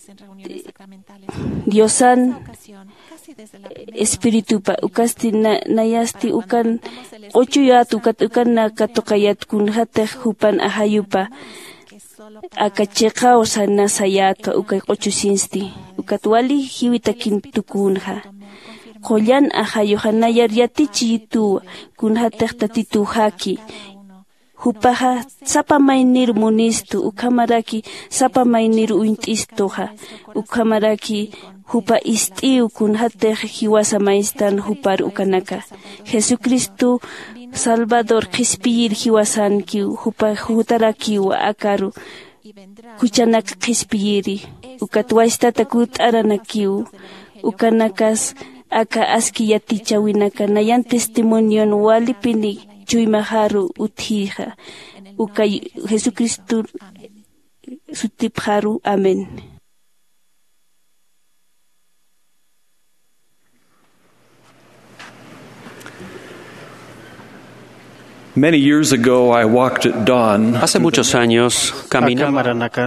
Diosan espiritupa ukasti nayasti ukan ochuyat ukan nakatokayat kunhate hupan ahayupa akachekao sanasayato ukay ochusinsti ukatwali hiwitakin tukunha Kollan ahayohanayar yatichitu kunhatek tatitu haki Hupaha sapamaynir munistu ukamaraki sapamaynir uintistoha ukamaraki hupa istiu kunhatek hiwasa maistan hupar ukanaka Jesucristo Salvador qispiyir hiwasankiu hupa hutarakiu akaru kuchanak qispiyiri ukatwaistata kutaranakiu ukanakas aka aski yatichawinaka nayan testimonion walipini Chuymaharu utija ukay Jesucristo sutipharu amén. Many years ago I walked at dawn. Hace muchos años caminaba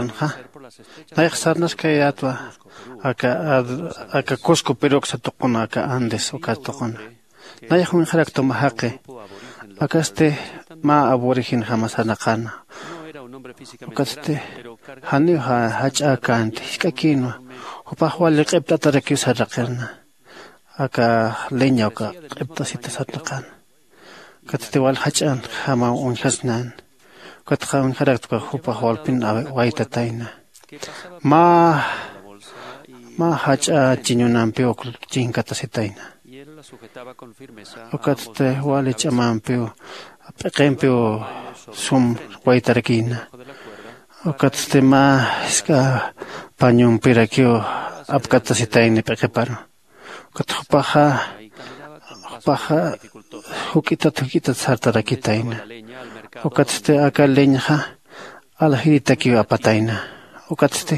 aka Cusco Peroxa tokona aka Andes oka tokona nayahun kharak tomahake akaste ma aborigen jamás anakana okaste hani hacha kante skakino hopahwal qebta taraki saraqerna aka leña oka qebta sita sataqan katte wal hachan hama un hasnan katqa un kharak to hopahwal pin waita taina ma hacha chiñunampeo chinkata sitaina okaste wale chamampeo peqempeo sum waitarkina okaste ma ska pañum pirakio apkata sitaina peqeparo katpaha hukita sartarakitaina okaste akaleñja alhirita kio apataina okaste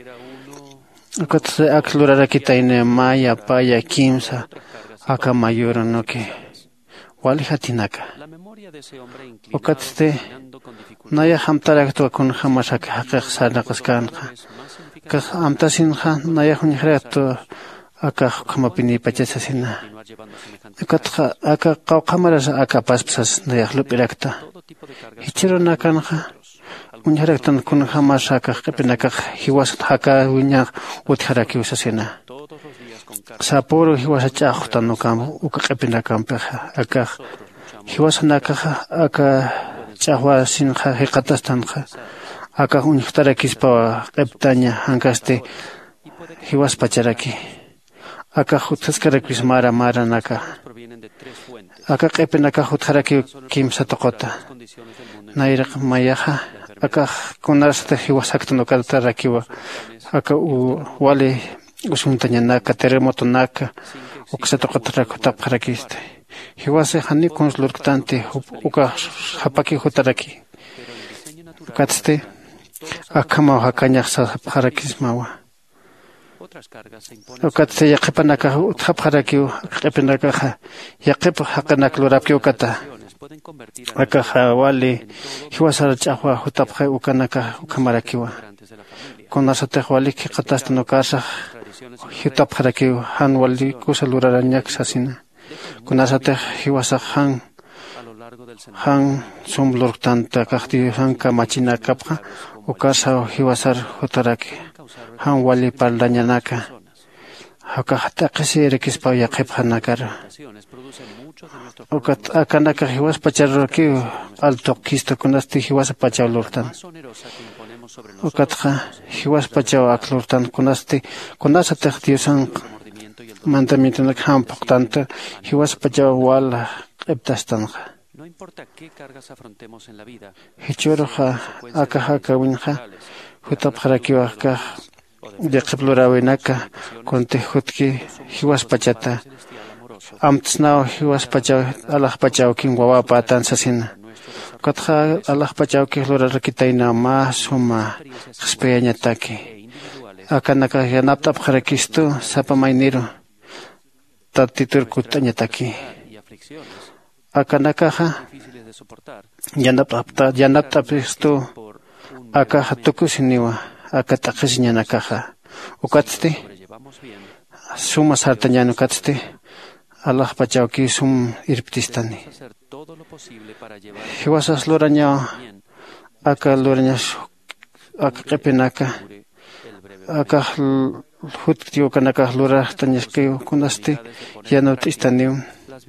aklurarakitaina maya paya kimsa aka mayura noke wali hatinaka okaste naya hamtarakto kun hamashak haqiq sanaqaskanqa ka amtasinqa naya hunjrato aka khamapini pachasasina ekatqa aka qawqamaras aka paspasas naya lupirakta hichiro nakanqa unjaraktan kun hamashaka qipinaka hiwas haka wiñaq utharaki usasina Saporo hiwasa chaqta no kam ukaqipina kampeja aka hiwasa nakaja aka chaqwa sinja hiqatastanqa aka unjtarakispa qiptaña hankaste hiwas pacharaki aka hutascarakis mara naka aka qipinaka hutharaki kimsa toqota nayraq mayaja aka kunarasta hiwasakta no kaltarakiwa aka wale usuntaña naka terremoto naka uksatoqatarako tapqarakiste hiwase hani konslurktante uka hapaki hutaraki ukatste akama hakañaq sapqarakismawa ukatste yaqipanaka utapqaraki qipinaka yaqipa haqanak lurapki ukata aka hawali hiwasara chaqwa hutapqa ukanaka ukamarakiwa konasate wali ki qatasta no kasa hitap haraki han wali kusalurarañak sasina kunasate hiwasa han sumlurtanta kaqti han kamachina kapqa ukasa hiwasar hutaraki han wali paldañanaka haka hata qisire kispa yaqipha nakara ukat akanaka hiwas pacharroki alto kisto kunasti hiwasa pachalurtan ukatqa hiwas pachaw aklurtan kunasate Diosan mandamiento nak hampaqtanta hiwas pachaw wala qiptastanqa hichurqa aka winqa hutapqarakiwaqqa yaqiplurawinaka kunti hutki hiwas pachata amtsnaw hiwas pachaw alaq pachaw kin wawapa atansasina katqa alaq pachaw ki lurarkitaina ma suma qispayañataki akanaka yanaptapqarakistu sapamayniro tatiturkutañataki akanakaqa yanaptapistu akaja tukusiniwa akataqisiñana kaja ukatzti suma sartañano katzti Allah pachawki sum irptistani hiwasas luraña aka luraña aka qipinaka aka hutkiyo kanaka lura tañasqiyo kunasti yanawtistaniun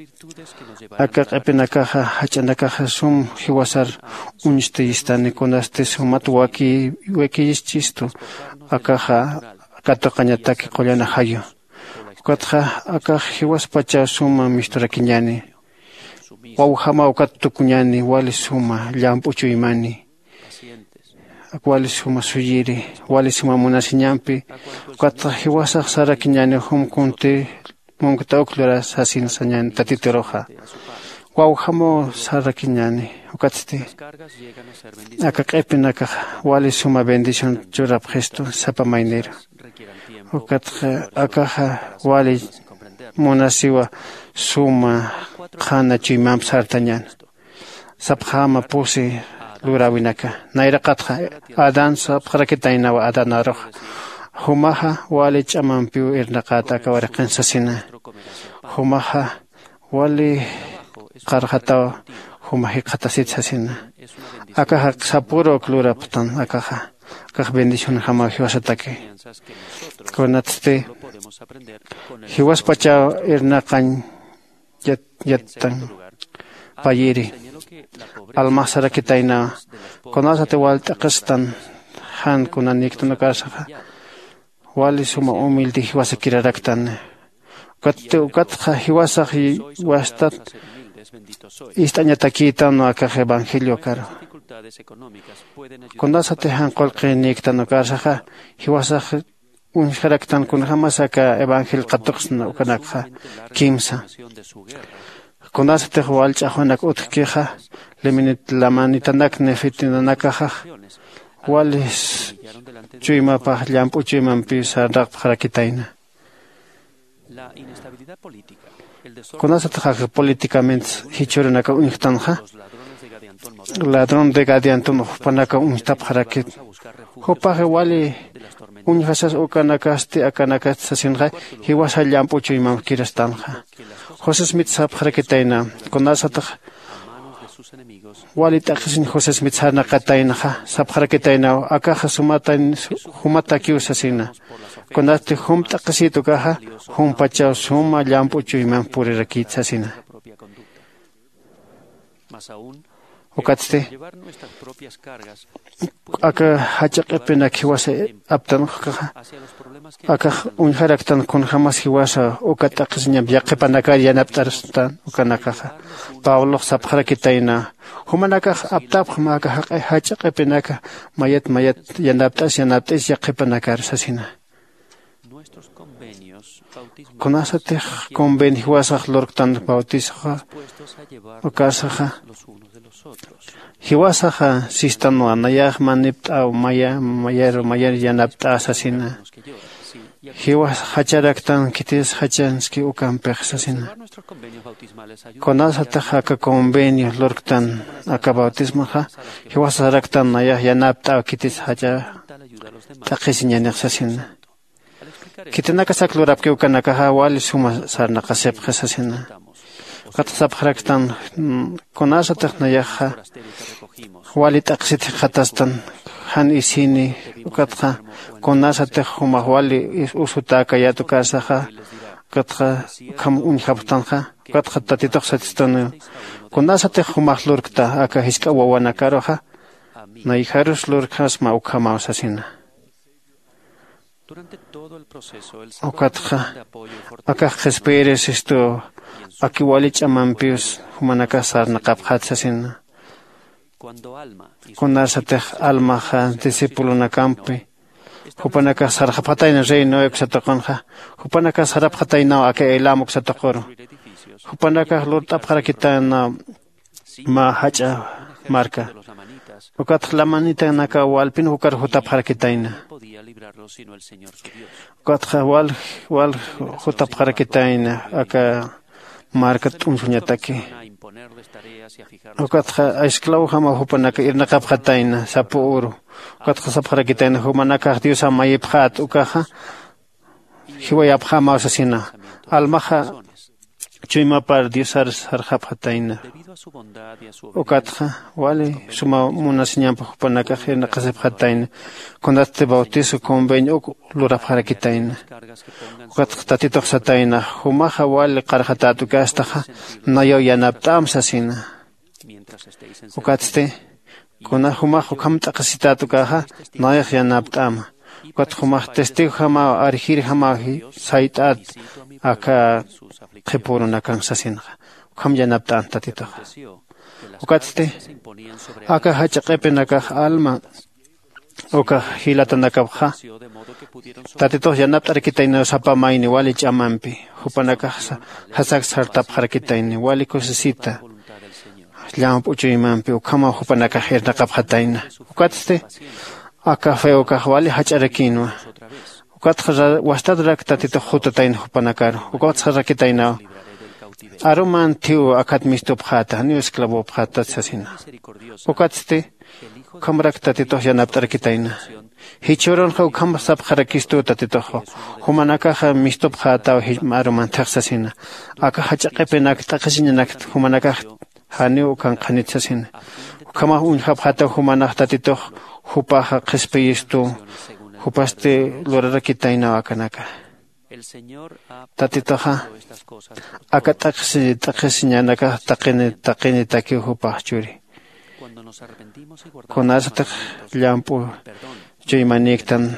aka qipinaka hachanaka sum hiwasar unististani kunasti sumat waki chisto aka katoqañataki qollana hayo ukatqa aka hiwas pacha suma misturakiñani wawhama ukatukuñani wali suma llampuchu imani wali suma suyiri wali suma munasiñampi ukatqa hiwasaq sarakiñani humkunti munkita uklura sasin sañani tatitoroja wawhamo sarakiñani ukatzti aka q'ipinaka wali suma bendición churap gesto sapamaynero ukatqa akaja wali munasiwa suma qhana chuymanpas sartañana sapqhama pusi lurawinaka nayraqatqa adan sapqrakitaynawa adanaruq humaja wali ch'amanpiu irnaqata akawarqinsasina humaja wali qarqatawa humaji qatasitsasina akaja sapuro kluraptan akaja kaq bendición hama hiwasataki kunatste hiwas pacha irnaqan yatan payiri almasara kitayna kunasate waltaqastan han kunaniktuno kasaqa wali suma humilde hiwasakiraraktan ukatqa hiwasaq wastat istañatakitano akaja evangelio karo kunasate han qolqi niktano kasaqa hiwasaq unjaraktan kunhamasaka evangel qatuqsna ukanakqa kimsa kunasate walch'ajunak utkija liminit lamanitanaq nefitinanakaja walis chuymapaq llampuchuymanpi saraqpaqrakitayna kunasate políticamente hichurinaka unjtanja ladrón de Gadiantón panaka unjtapqarakit hupaje wali unjasas ukanakasti akanakasasinqa hiwasa llampuchuyman kirastanja José Smith sapqarakitayna kunasataq wali taqisin José Smith sarnaqataynaqa sapqarakitayna akaja humata kiusasina kunasti humtaqisitu kaja humpachaw suma llampuchuyman purirakitsasina ukatzti aka hachaqipina hiwasa aptanuqqa aka unjaraktan kunhamas hiwasa ukataqisñam yaqipanaka yanaptarstan ukanakaqa Pablo sapqarakitayna humanaka aptapq maka hachaqipinaka mayat yanaptas yaqipanaka sasina kunasate convenio hiwasaq lurqtan bautisqa ukasaqa hiwasaqa sistano anayaq manipta mayar yanapta asasina hiwas hacharaktan kitis hachanski ukampiq sasina kunasate aka convenio lurqtan aka bautismaqa hiwasaraktan nayaq yanapta kitis hacha taqisiñaniq sasina kitinaka saklurapki ukanakaja wali suma sarnaqasipqa sasina qatasapqaraktan kunasataq nayaqa wali taqsiti qatastan han isini ukatqa kunasataq humaq wali usutaka yatukasaqa ukatqa kam unjaptanqa ukatqa tatitoq satistanu kunasataq humaq lurqta aka hisk'a wawanakaroqa nayjarus lurqasma ukhama sasina ukatqa aka qespires esto aquí wali ch'amanpius humanaka sarnaqapqatsasina kunasataq almaqa discípulo nakampi hupanaka sarqapatayna reino eksataqanqa hupanaka sarapqatayna aka elamuk sataqoro hupanaka lurtapqarakitana ma hacha marca ukatqa lamanita naka walpin hukar hutapqarakitayna ukatqa wal hutapqarakitayna aka marca unsuñataki ukatqa esclavo hama hupanaka irnaqapqataina sapu uru ukatqa sapqarakitaina humanaka Dios amayipqat ukaja hiwayapqa mausasina almaja chuyma par Dios arjapqataina ukatqa wali suma munasiñampa hupanaka irnaqasipqataina kundaste bautizo convenio lurapqarakitaina ukatqa tatitoqsataina humaja wali qarqatatu kastaqa nayo yanaptamsasina ukatste kuna humaja kamtaqasitatu kaja nayo yanaptama ukat humaj testigo hama arjir hama saitat aka qhipuruna kansasina ukam yanaptan tatito ukatste aka hachaqepinaka alma uka hilatanakabja tatito yanaptarkitaina sapamayni wali chamampi hupanaka hasak sartapjarkitaini wali kusisita llampuchuymanpi ukama hupanaka hirnaqapjataina ukatste aka feo kahwali hacharakinwa ukatqa wastadrak tatito hutataina hupanakaro ukatqa rakitaina aruman tiu akatmistupjata ni esclavopjata sasina ukatste kamrak tatito yanaptarkitaina hichoron ha ukam sapjarakistu tatito humanaka mistupjata aruman taxasina aka hachaqepenak taqasinak humanaka hani ukan qanitsasina ukama unhapjata humanak tatito hupaja qispeyistu hupaste lorarakitaina akanaka tatitoja aka taqsiñanaka taqini taki hupaj churi kunasata llampu chuymaniktan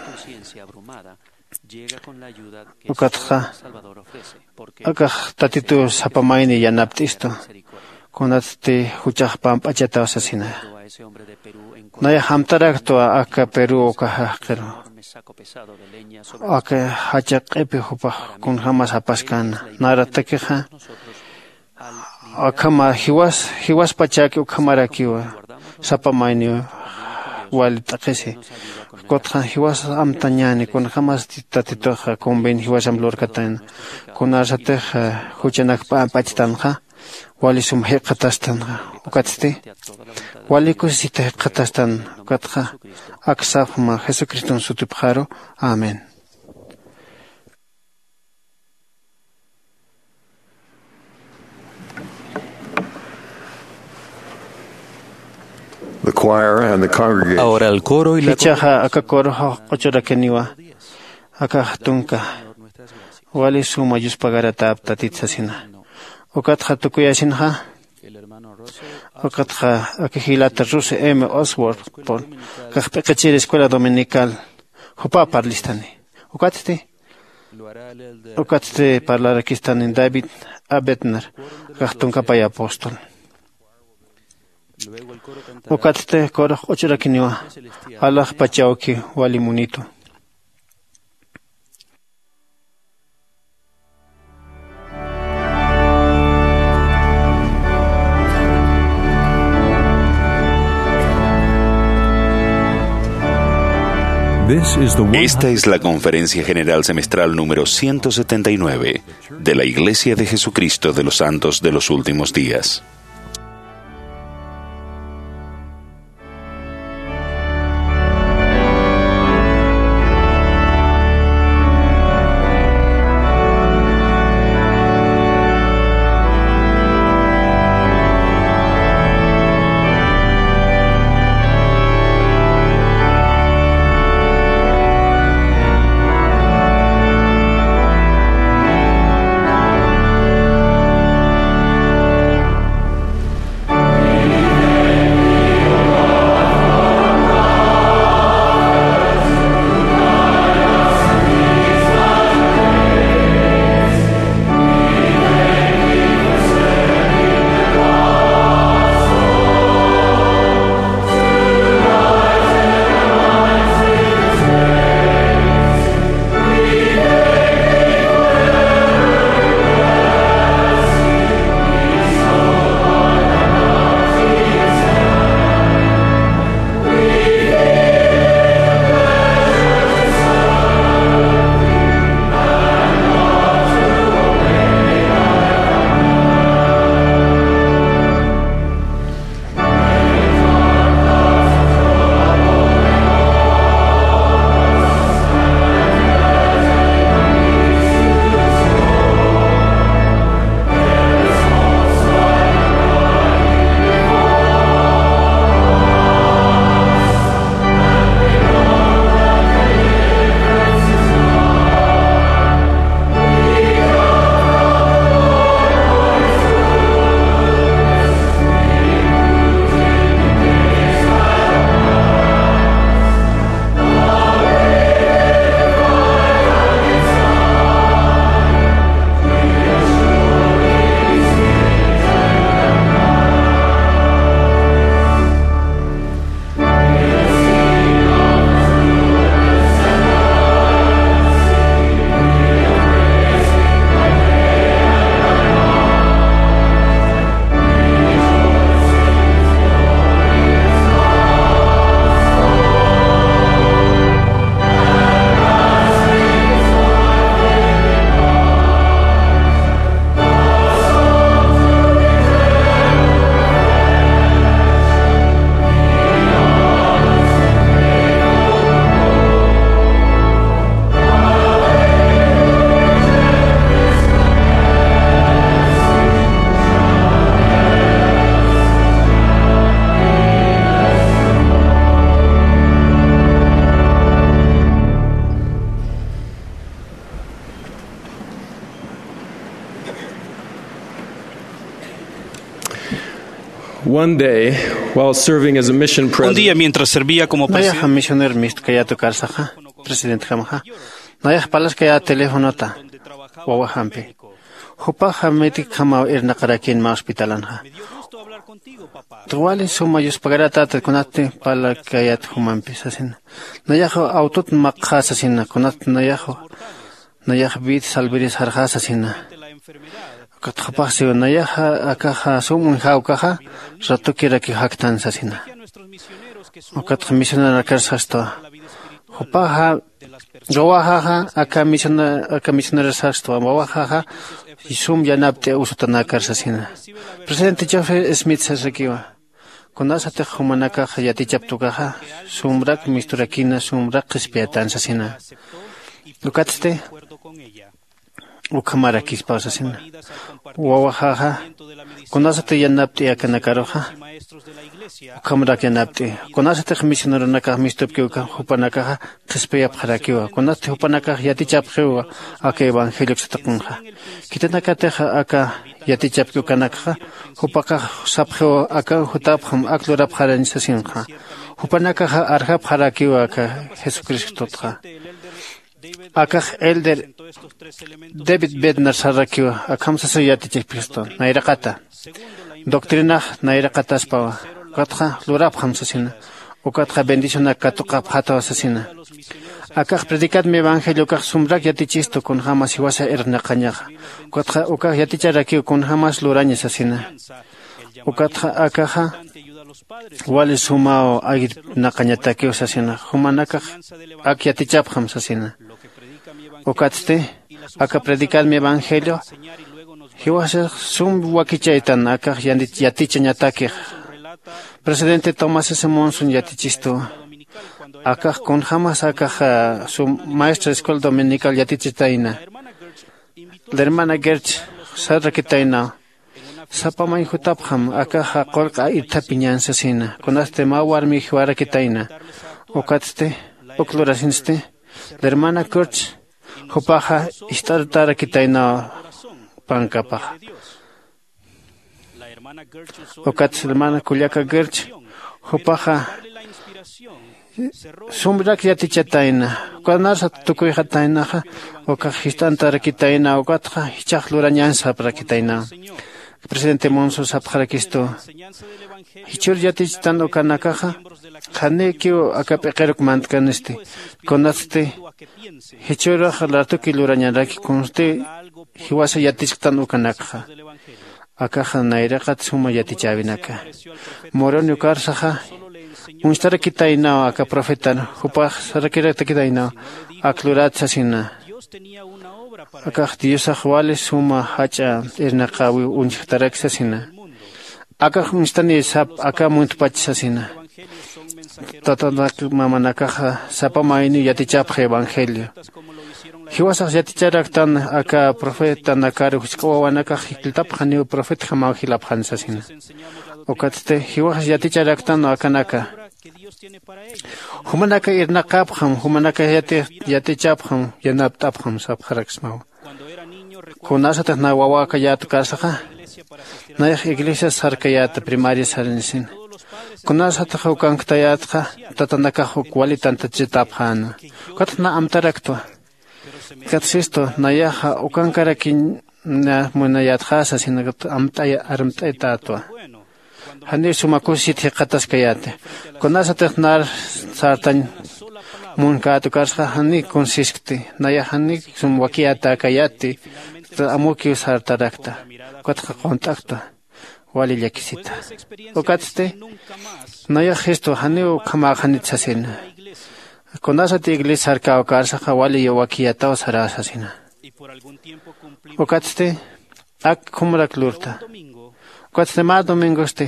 ukatqa aka tatito sapamayni yanaptisto kunaste huchaq pampachata asasina naya hamtarakto aka Perú aka qero aka hachaqepi hupaq kun hamas apaskana naratakiqa akama hiwas pachaki ukamarakiwa sapamayni wali taqisi kotqa hiwas amtañani kun hamas tatitoqa conven hiwas amlurkataina kunasatiqa huchanak pampachtanqa wali sumhiqatastan ukatste wali kusita hiqatastan ukatqa aksafma Jesucristo sutipqaro amen. The choir and the congregation. Ahora el coro y la Hichaja aka koro qochorakeniwa aka tunka wali suma yuspagaratap tatitsasina ukatqa tukuyasinqa ukatqa akihilata Ruse M. Oswald por kaqpiqichir escuela dominical hupa parlistani ukatste parlarakistani David Abedner kaqtunkapay apóstol ukatste koro qochorakiniwa alaj pachawki wali munito. Esta es la Conferencia General Semestral número 179 de la Iglesia de Jesucristo de los Santos de los Últimos Días. One day, while serving as a mission Un president, día mientras servía como Nayah misioner mist kaya tu karsaja, presidente jamaja. Nayah palas kaya telefonota, wawa hampi. Hupa hameti kama irnakarakin ma hospitalanja. Tuwali sumayos pagarata kunate pala kaya humampi sasin. Nayah autot makha sasina kunat nayah bit salbiris harja sasina. Katjapasi nayah akaja sumun haukaja rato kira ki haktan sasina. Okat misioner karsasto. Hupaha Gawahaha aka misioner sasto Gawahaha isum yanapte usutana karsasina. Presidente Joseph Smith sasakiwa. Konasate humanaka hayati chaptukaha sumrak misturakina sumrak qispiatan sasina. Lukatste ukamara kispa sasina. Gawahaha konasate yanapte akanakaroha. Ukamrak yanapte. Konasate misioner naka mistupkiuka hupanaka qispia pharakiwa. Konasate hupanaka yati chapkiwa aka evangelio xtakunha. Kitanakateja aka yati chapkiukanaka hupaka sapjo aka hutapjam aklura pharanisasинха. Hupanaka arha pharakiwa aka Jesucristo tja. Aka elder David Bednar sarakiwa akamsasa yati chapkisto. Nairakata. Doctrina nairakata spawa. Katja lurap hamsasina. Ukatja bendición akatuka phata asasina. Akaj predicat mi evangelio kaj sumrak yatichisto con jamás iwasa ernaqañaja. Ukatja ukaj yaticharaki con jamás lurañas asina. Ukatja akaja wali sumao agit naqañataki asina. Humanakaj ak yatichap hamsasina. Ukatste aka predicat mi evangelio hiwasa sum wakichaitan akaj yatichañataki. Presidente Tomás S. Monson yatichisto. Acá con jamás acá su maestra de escuela dominical yatichitaina. La hermana Gertz sarrakitaina. Sapama injutapjam acá jacolca itapiñan sasina. Con este mawar mi juarakitaina. Ocatste, oclorasinste. La hermana Gertz jopaja istartarakitaina pancapaja. Ocats la hermana Culiaca Gertz jopaja Sumbrak yatichatayna, kuanasa tukuyhataynaja, okajistanta rakitayna, okatja, hichaklurañansa prakitayna. Presidente Monso sapjarakisto. Hichur yatichitan okanakaja, hanekio akapekeruk mantkaneste, konaste, hichuraj lartuki lurañaraki konste, hiwasa yatichitan okanakaja. Akaja nairakat suma yatichabinaka. Moronio karsaja, Unstara kitaina aka profetan, hupaj sarakira kitaina, aklurat sasina. Akaj Dios ahwales suma hacha ernaqawi unchtarak sasina. Akaj unstani sap aka muntpach sasina. Tatanak mamanakaja sapamaini yatichapje evangelio. Hiwasaj yaticharaktan aka profetan akaru huskawanaka hikltapjani profet jamahilapjan sasina. Okatste hiwasaj yaticharaktan akanaka. Humanaka irnaqapjam, humanaka yatichapjam, yanaptapjam sapjaraksmaw. Kunasatah na wawaka yatu karsaja. Nayaj iglesia sarkayata primaria sarnisin. Kunasatah ukanktayatka, tatanaka hukwali tantachitapjana. Katna amtaraktua. Katsisto nayaja ukankarakin na munayatjasa sinagat amtaya armtaitatua. Hani sumakusit hiqatas kayate. Kunasatah nar sartan munkatu karsja hani konsiskti. Naya hani sumwakiata kayati. Amuki sartarakta. Katja kontakta. Wali yakisita. Ukatste naya gesto hani ukamajanitsasin. Kunasati iglesia sarka karsja wali yawakiata sarasasina. Ukatste ak kumrak lurta. Ukatste ma domingoste.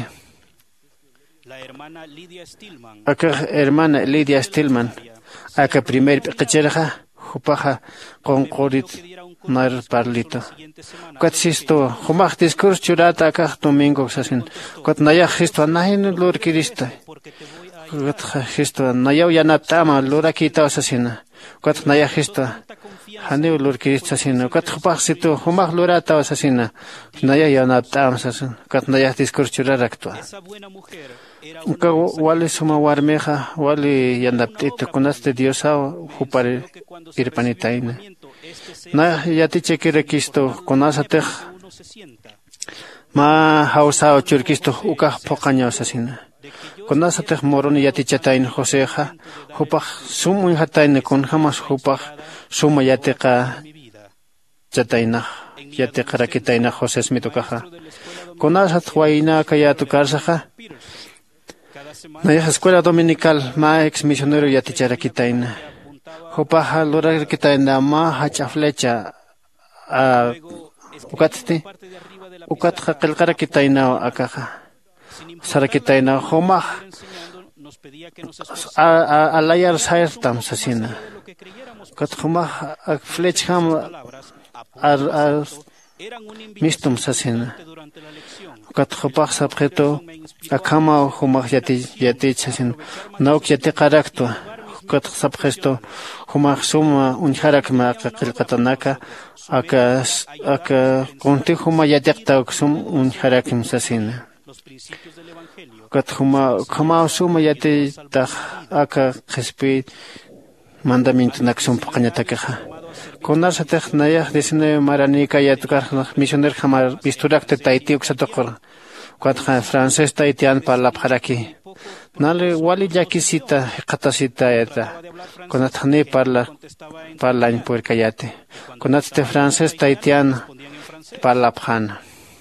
Acá hermana Lidia Stillman, acá primer pequecherja, jupaja con corit nar parlito. Cuatsisto, jumach discurso churata acá domingo sasin. Cuat naya gesto anahin lor kirista. Cuat gesto naya yanaptama lora kita sasina. Kat naya gesto. Hani ulur kirista sina. Kat khupaq situ humaq lurata asasina. Naya yanapta amsasun. Kat naya diskurchura raktua. Ka wali suma warmeja wali yanaptita kunaste diosa hupare irpanitaina. Na yati chekire kisto kunasatej ma hausa churkisto ukah pokaña asasina. Kunasatej moroni yati chatain joseja hupaq sumu hataine kun jamas hupaq suma yatiqa chataina yatiqa rakitaina José Smitukaja. Kunasat waina kayatu karsaja. Naya escuela dominical ma ex misionero yaticharakitaina. Hupaja lurakitaina ma hacha flecha ukatsti ukatja qilqarakitaina akaja sarakitaina homaj alayar saertam sasina kat homaj flecham mistum sasina kat hopaj sabjeto akama homaj yati sasina nauk yati qarakto kat sabjesto homaj suma unjarak ma qilqatanaka aka konti huma yatekta sum unjarakim sasina kat huma suma yate ta aka qespi mandamiento naksum paqañatakaja konasatej naya 19 marani kayatukar misioner jamar bisturakte taitiuk satoqor katja francés taitian parlabjaraki nale wali yakisita qatasita eta konatjani parla en puercayate konatste francés taitian parlabjana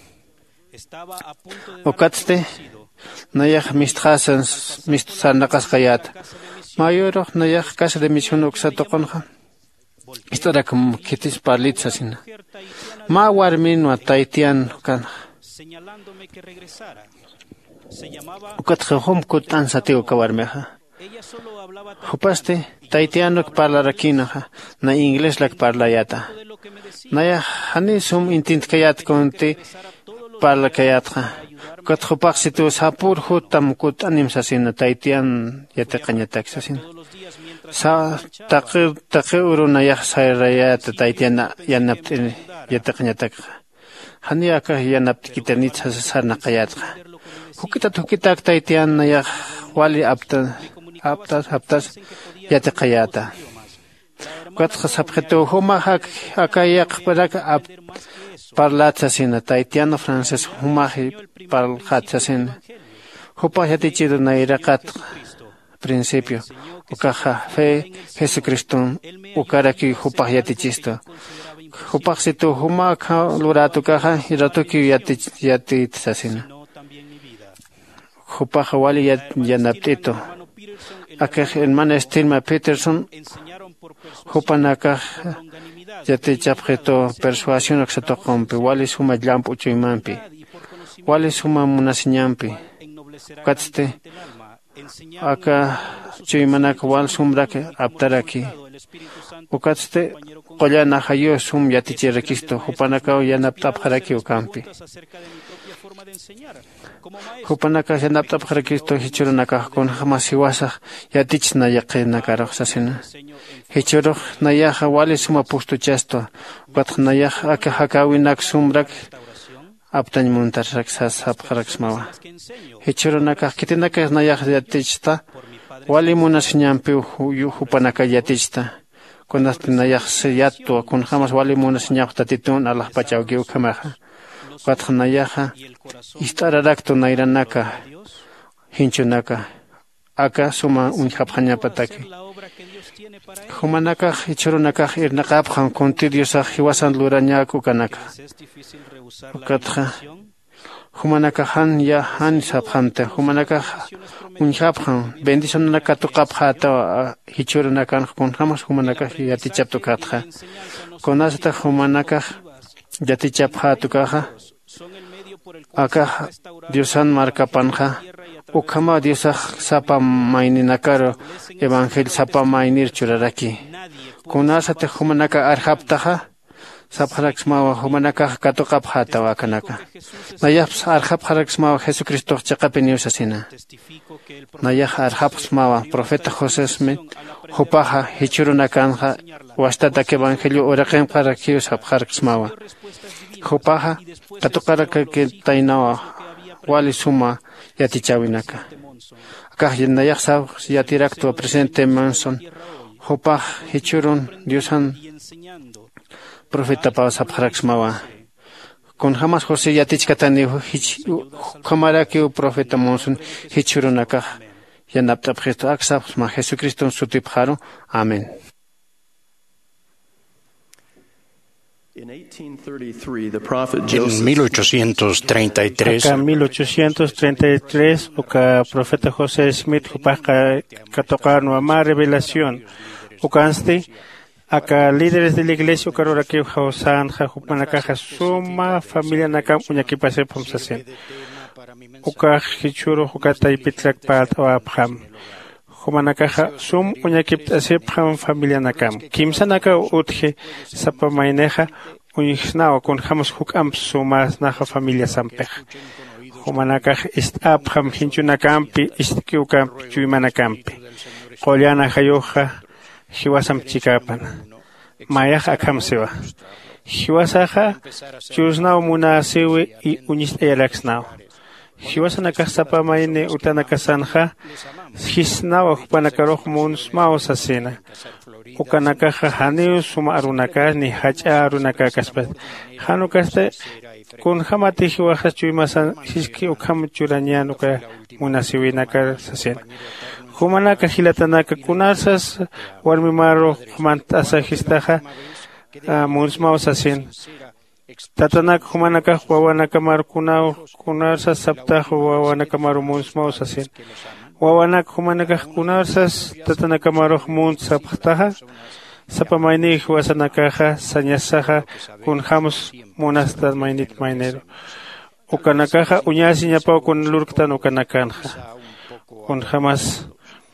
okatste nayaj mistsanaqas kayat mayoro nayaj casa de misión oksatoqonja historia como kitis parlatsasina ma warmino taitian kan ukatja hom kutan satio kawarmeja hupaste taitiano parlarakinaja na inglés lak parlayata naya hani sum intint kayat konti parla kayatja kat hupak situ sapur hutam kut anim sasina taitian yataqañatak sasina sa taqi uruna yah sayrayat taitiana yanapti yataqañatak hani aka yanapti kitanit sasarna kayatja hukitak taitian yah wali aptas yataqayata kat sabjeto humahak akayak parak parlatsasina taitiano francés humahi parlatsasina hupa yatichido nairakat principio ukaja fe Jesucristo ukaraki hupa yatichisto hupa situ humaka luratu kaja iratuki yatitsasina hupa wali yanaptito akaj hermana Estilma Peterson hupanaka yati chapjeto persuasión oxatoqompi wali suma llampu chuymanpi wali suma munasiñampi katste aka chuymanaka wal sumrake aptaraki ukatste qollana hayo sum yatichirakisto hupanaka yanaptapjaraki ukampi hupanaka yanaptapjarakisto hichurunaka kon jamasiwasaj yatichna yaqinaka sasina hichuruk nayaja wali suma pustuchasto wat nayaja aka hakawinak sumrak aptañ montarrak sasapjarak smawa hichurunaka kitinaka nayaja yatichta wali munasiñampi hupanaka yatichta konasti nayaja yattu kun jamas wali munasiñaqta titun alah pachawkiu kamaja wat nayaja istararakto nairanaka hinchunaka aka suma unjapjañapataki humanaka hichurunaka irnaqapjan kunti diosaj hiwasan lurañaku kanaka ukatja humanaka han ya han sapjante humanaka unjapjan bendicionanaka tuqapjata hichurunaka kun jamas humanaka yatichaptukatja konasta humanaka yatichapjatukaja aka diosan markapanja ukama diosaj sapa maininakaro evangel sapa mainir churaraki kunasate humanaka arhaptaja Sapjaraxmawa humanaka katoka pjata wakanaka. Nayaps arjapjaraxmawa Jesucristo chaqapinius asina. Nayaj arjapsmawa profeta José Smith hupaja hichurunakanja wastata que evangelio oraqen para que sapjaraxmawa. Hupaja katokara que tainawa wali suma yatichawinaka. Acá nayaj sab yatirakto presidente Manson hupaj hichurun Diosan profeta pa sapjaraxmawa. Con jamás José yatichkatani kamaraki profeta Monson hichurunaka yanapta presto aksap ma Jesucristo sutipjaro. Amén. En 1833, el profeta José Smith tocar una revelación. Acá líderes de la iglesia, Karora que Jausan, Jajupanakaja, suma familia Nakam, Uñaki Pase Pomsasen. Uka Hichuro, Hukata y Pitlak Pat o Abham. Humanakaja, sum Uñaki Pase Pam familia Nakam. Kimsanaka Utje, Sapamaineja, Uñisnao, con Hamas Hukam, sumas Naja familia Sampej. Humanakaj ist Abham, Hinchunakampi, ist Kiukam, Chuimanakampi. Koliana Hayoja. Hiwasam chikapan. Mayaj akamsewa. Hiwasaja chusnao munasewe y unis elaxnao. Hiwasanaka sapa maine utanakasanja. Hisnao hupanakaroh muns maos asena. Ukanakaja haneo suma arunaka ni hacha arunaka kaspat. Hanukasta kun hamati hiwaja chuimasan hiski ukam churanian uka munasewe nakar sasena. Humanaka hilatanaka kunarsas warmimaro humantasa histaja munsmaos asin. Tatanak humanaka wawanaka mar kunarsas saptaj wawanaka maru munsmaos asin. Wawanak humanaka kunarsas tatanaka maru muns saptaja. Sapamaini huasanakaja sanyasaja kun hamos munastas mainit mainero. Ukanakaja uñasi ñapao kun lurktan ukanakanja. Kun jamás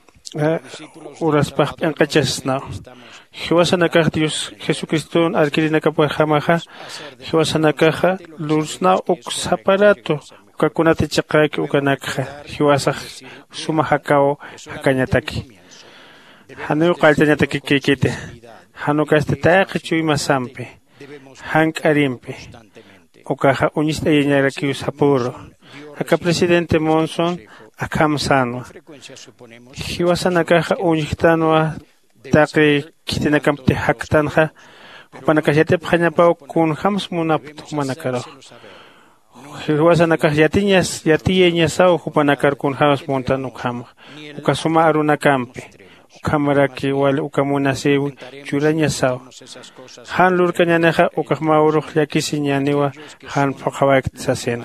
uraspaj encachesnao. Hiwasanakaja Dios Jesucristo adquirinaka por jamaja. Hiwasanakaja lursnao uksaparato. Ukakunate chakaki ukanakaja. Hiwasaj sumahakao hakanyataki. Hanu kaltanyataki kekite. Hanu kaste taaki chuima sampe. Hank arimpe. Ukaja unista yeñaraki usapuro. Acá presidente Monson akamsano. Hiwasanakaja unjtanwa taqi kitinakamte haktanja. Hupanakajate pjañapao kun hams munapto humanakaro. Hiwasanakaja yatiñasao hupanakar kun hams montan ukhama. Ukasuma arunakampe. Ukamaraki wal ukamunasewi churañasao. Han lurkañaneja ukahmauro yakisiñaniwa han phawak sasena.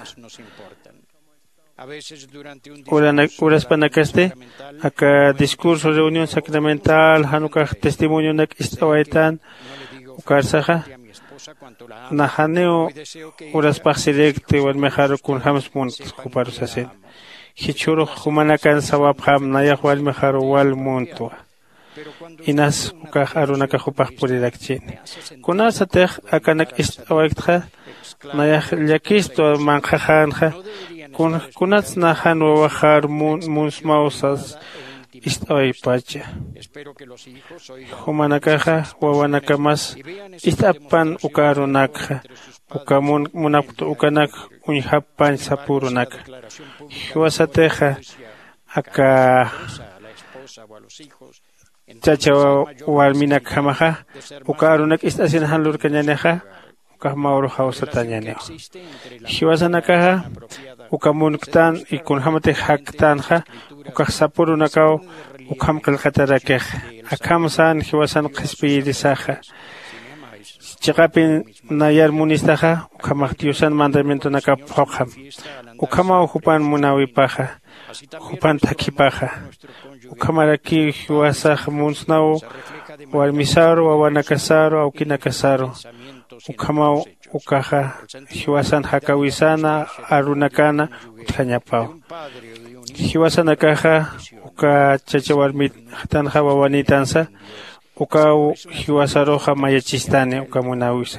Uras panakaste, acá discurso, reunión sacramental, Hanukkah, testimonio nak istawaitan, ukarsaja, nahaneo, uras paxirekte, wal mejaro kun hams munt, juparos asen. Hichuro, humanakan sawabham, nayah wal mejaro wal muntua. Inas, ukah arunaka jupah puridakchin. Kunasatej, acá nak istawaitja, nayah yakisto manjajanja, kunats nahan wawajar munsmausas istaway pacha. Humanakaja wawanakamas istapan ukarunakja. Ukamun munapto ukanak unhapan sapurunak. Hiwasateja aka chacha walminak hamaja. Ukarunak istasin hanlur kanyaneja. Ukahmauro hausatañaneo. Hiwasanakaja ukamunktan y kunhamate haktanja ukahsapurunakao ukamqilqatarakej. Akamsan hiwasan qhispirisaja. Chaqapin nayar munistaja ukamaqtiusan mandamiento naka phokam. Ukamao hupan munawipaja. Hupan takipaja. Ukamaraki hiwasaj munsnao walmisaro wawanakasaro aukinakasaro. Ukamao ukaja hiwasan hakawisana arunakana uthañapao. Hiwasanakaja uka chachawalmit tanja wawanitansa uka hiwasaroja mayachistane ukamunawisa.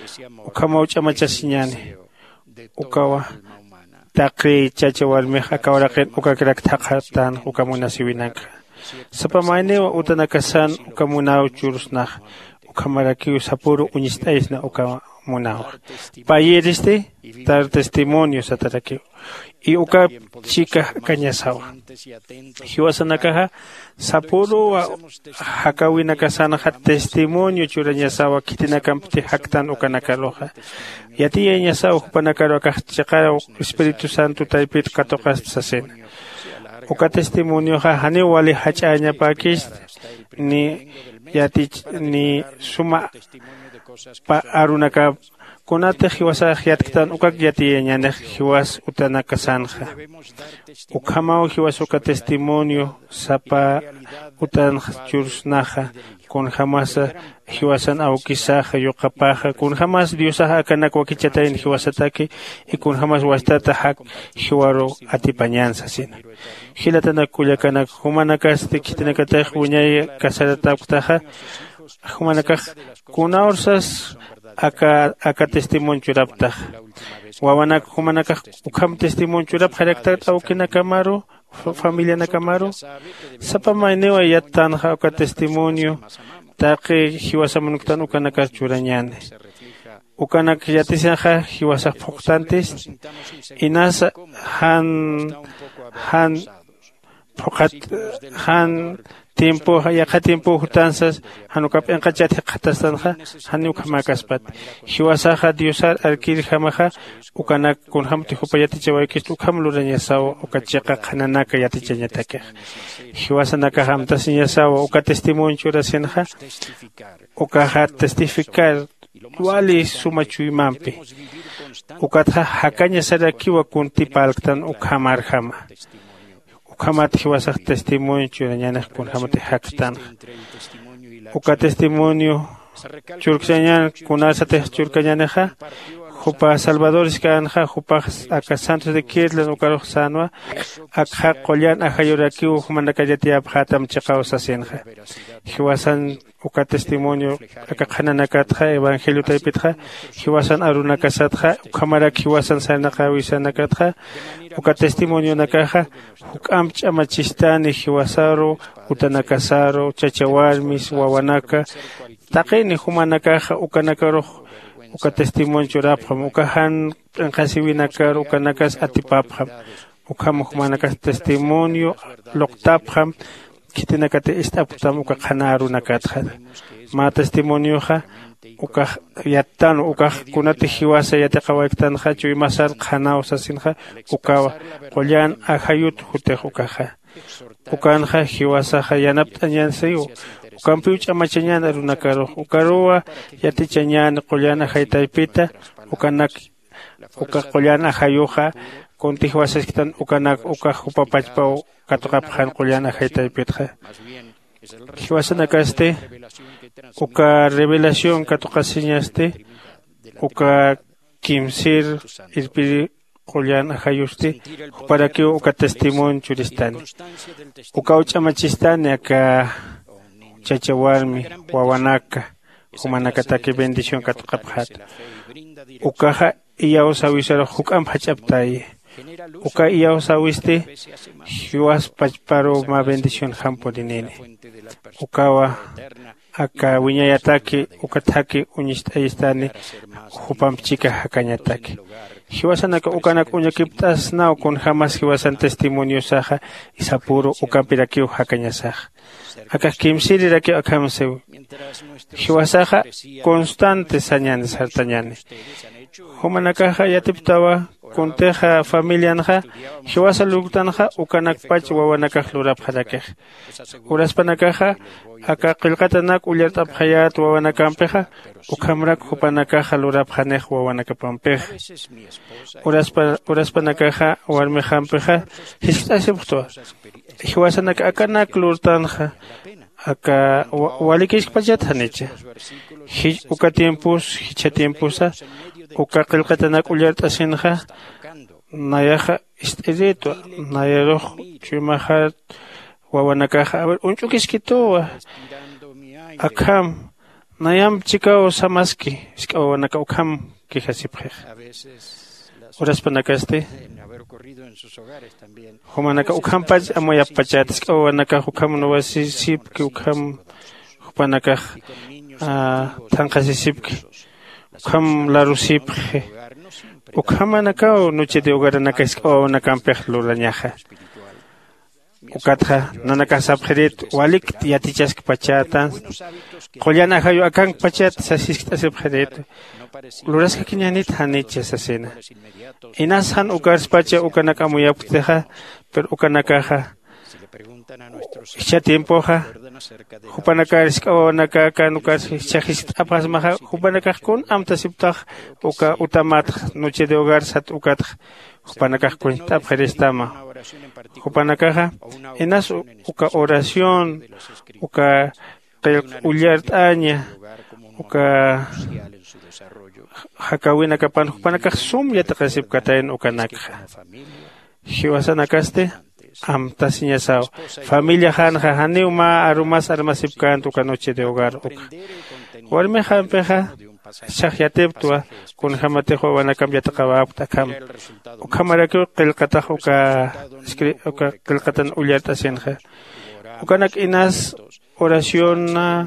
ukamaucha machasiñani ukawa taqi chacha warmiqa kawraqin ukakrak taqatan ukamunasiwinanqa sapamanewa utanakasan ukamunaw churusnaq ukamarakiw sapuro uñist'aysna ukamunaw payeriste dar testimonio satarakiw y uka chica kañasawa hiwasanakaja sapuro hakawinakasanaja testimonio churañasawa kitinakampi haktan ukanakaloja yatiya ñasawa hupanakaro akachaqara Espíritu Santo taypit katoqas sasena uka testimonio hani wali hach'aña pakis ni yati ni suma pa arunaka kunate hiwasa hiatkitan ukak yati ñane hiwas utanaka sanja ukhamao hiwas uka testimonio sapa utan churusnaja kun jamás hiwasan aukisaja yoqapaja kun jamás diosaja kanak wakichatayn hiwasataki y kun jamás wastata hak hiwaro atipañanza sina hilatana kullakanak humanakas tikitinakataj wuñay kasarataktaja humanakaj kunaorsas aka testimonio churaptaj wawanak humanakaj ukham testimonio churap haraktat aukina kamaro familia nakamaro sapamainewa yattanja uka testimonio taqi hiwasamunuktan ukanaka churañane ukanak yatisaja hiwasa phoqtantis inasa han tiempo yaqa tiempo hutanzas hanukap enqachati qatastanqa hanuka makaspat hiwasaja diosar alkir jamaja ukanak kun hamti hupayati chawaykis ukam lurañasawa ukachiqa qhananaka yatichañataka hiwasanaka hamtasiñasawa uka testimonio churasinja ukaja testificar wali sumachuymanpi ukatja hakaña sarakiwa kuntipalktan ukhamarjama ukamat hiwasaq testimonio churañanej kun hamati haktan uka testimonio churkañan kunasatej churkañaneja jupa salvadores kanja jupa aka santos de Kirtlan ukaroj sanwa akja qollan ajayorakiw humanakallati abhatam chiqawsasinja hiwasan uka testimonio aka qhananakatja evangelio taypitja hiwasan arunakasatja ukamarak hiwasan sanaqawisanakatja uka testimonio nakaja huk'am ch'amachistani hiwasaro utanakasaro chachawarmis wawanaka taqini humanakaja ukanakaruj uka testimonio churapjam ukahan qasiwinakar ukanakas atipapjam ukam humanakas testimonio loqtapjam kitinakate istaptam uka qhanarunakatja ma testimonioja uka yattano uka kunati hiwasa yatiqawayktanqa chuymasar qhanawsasinqa ukawa qollan ajayut hutej ukaja ukanja hiwasaja yanapt'añansiyu ukampi uch'amachañana runakaruj ukaruwa yatichañana qollan ajaytaypita ukanak uka qollan ajayuja kunti hiwasasktan ukanak uka hupapachpa katuqapjan qollan ajaytaypitqa hiwasanakaste uka revelación katuqasiñaste uka kimsir irpiri qollan ajayuste para que uka testimonio churistani uka uch'amachistani aka chachawarmi wawanaka humanakataki bendición katuqapjat ukaja iyawsawisara huk'am hach'aptayi uka iyawsawiste hiwas pachparo ma bendición hampurinini ukawa aka wiñayataki ukataki uñist'ayistani hupamchika hakañataki hiwasanaka ukanak uñakiptasnaw kun jamás hiwasan testimonio saja isapuro ukampirakiw hakañasaja aka kimsiri rakiw akamsew hiwasaja constante sañani sartañani humanakaja yatiptawa kunteja familianja hiwasa luktanja ukanak pach wawanakaj lurapjarakej uraspanakaja aka qillqatanak ullart'apjayat wawanakampeja ukamrak hupanakaja lurapjanej wawanakapampeja uraspanakaja warmijanpeja hisp'asipujtuwa hiwasanaka akanak lurtanja aka walikishpachatjanicha uka tiempos hicha tiemposa uka qillqatanak ullart'asinja nayaja espíritu nayaruj chuymaja wawanakaja a ver unch'ukiskituwa akam Nayam chikao samaski, iskawanaka ukham kihasipje. Horas panakaste. Humanaka ukhampach amoyapachat, iskawanaka ukham novasisip, ukham hupanaka tankasisipki, ukham larusipje. Ukhamanaka noche de hogar naka iskawanaka ampej lulañaja. Ukatja nanaka sapjerit walik yatichas pachatan qollana hayo akan pachat sasiskta sapjerit luras kakinyanit haniche sasena inas han ukars pacha ukanaka muyapteja pero ukanaka icha tiempo ja hupanaka iskawanaka kanukars chajist apasmaja hupanaka kun amtasiptaj uka utamat noche de hogar sat ukat hupanaka cuenta prestama Jupanakaja, enas uka oración, uka ullartaña, uka hakawina kapan, jupanakaj sum yatakasip katayin ukanakja. Hiwasanakaste, amtasiñasao. Familia hanja, haniuma arumas armasip kanto noche de hogar uka. Warme jampeja, Shahyateptua, con Hamatejo Vanakam Yatakam, Ukamarako, Kelkata, Uka Kelkatan Ulyata Senja, Ukanak Inas, oración,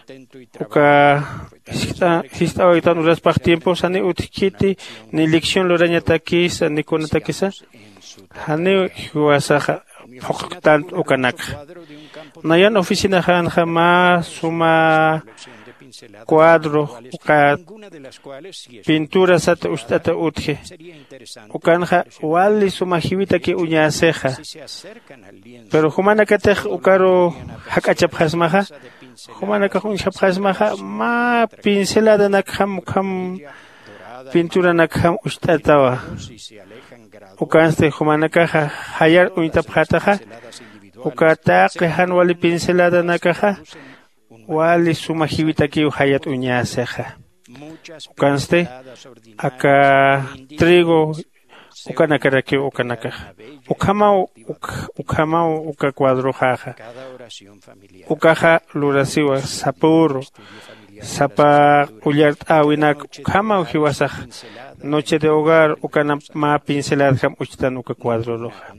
Uka Hista Oitan Uraspach tiempos, Ani Utkiti, ni lección Lorañatakis, ni Konatakisa, Hani Huasaja, Hoktan Ukanak. Nayan oficina Han Hama, Suma. Cuadro, uka pintura sata ustata utje, ukanja wali sumajivita que uña ceja, pero humana katej ukaro hakachap hasmaja, humana kahun chap hasmaja, ma pincelada nakham pintura nakham ustatawa, ukanste humana kaja hayar uintap hataja, ukata kehan wali pincelada nakaja. Wali sumajivita que hayat uñaseja. Ukanste, aka trigo, ukanakaraki ukanaka. Ukamau uka cuadro jaja. Ukaja lurasiwa sapuro. Sapa ullart awinak ukamau hiwasaj. Noche de hogar ukana ma pincelad ham uchtan uka cuadro loja.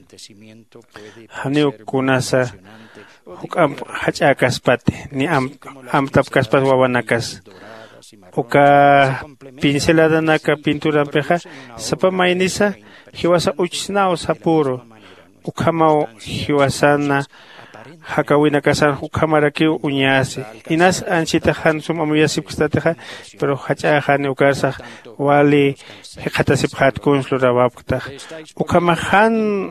Hani kunasa. Hukam hachakas pate ni amtap kaspas wawanakas uka pincelada naka pintura peja sapa mainisa hiwasa uchnao sapuro ukamao hiwasana hakawina kasan ukamaraki uñase inas anchita han sum amuyasip kustateja pero hachahani ukarsa wali hekatasip hat kunslura wapkta ukamahan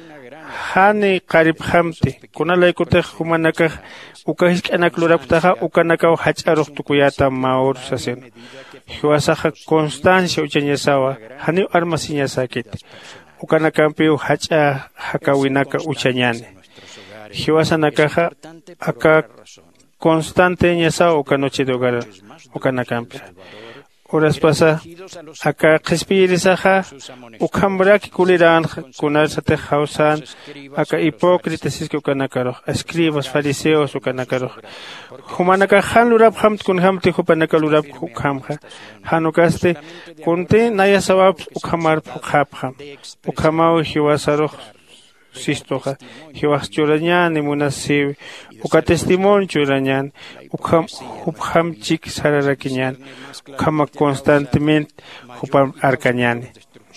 Hani qarib hamti, kunalay kutej humanakaj, ukahik anakluraptaja, ukanakaw hacharuq tukuyata maur sasen. Hiwasaja constancia uchañasawa, hani armasiñasakit. Ukanakampiu hacha hakawinaka uchañane. Hiwasanakaja, aka constante ñasawa ukanoche de hogar, ukanakampi. Horas pasa, acá respirisaja, ukambraki kuliran, kunalsate hausan, acá hipócritas que ukanakaro, escribas, fariseos ukanakaro. Humanaka hanlurab hamt kun hamti hupanakalurab hukamha, hanukaste, kunte nayasawab ukamar hukhapham, ukamau hiwasaro. Sistoja, hiwas churañan y munasiv, uka testimonio churañan, ukam chik sararakiñan, ukama constantemente, upam arcañan.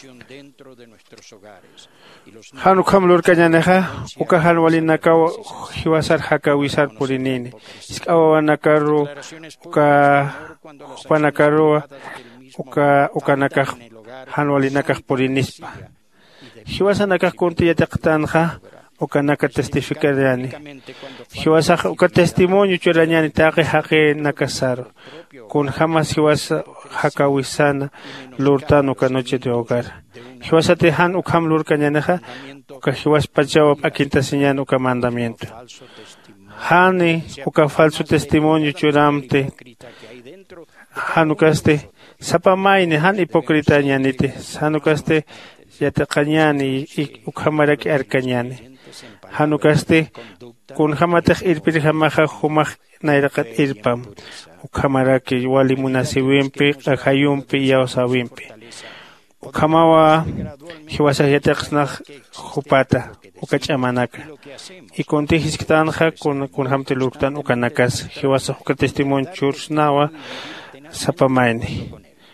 Han ukam lurcañaneja, uka han walinakawa, hiwasar hakawisar purinini, iskawa nakaru, uka upanakaroa, uka nakaj, han walinakaj purinispa. Hiwasanaka kunti yataktanja, ukanaka testificarani. Hiwasaka uka testimonio churañani taqi haqi nakasaro. Kun jamás hiwasa hakawisana lurtano ka noche de hogar. Hiwasate han ukam lurkañaneja, uka hiwas pachawap akintasinyan uka mandamiento. Hani uka falso testimonio churamte. Hanukaste sapamaine han hipocrita ñanite. Hanukaste yataqañani y ukamaraki arcañani. Hanukaste kun hamataq irpiri hamaqa humaq nayraqat irpam ukhamaraki wali munasiwimpi qhayumpi yawsawimpi ukhamawa hiwasayataqsnaq hupata ukach'amanaka y kuntijiskitanja kun hamtiluktan ukanakas hiwasa huka testimonio chursnawa sapamayni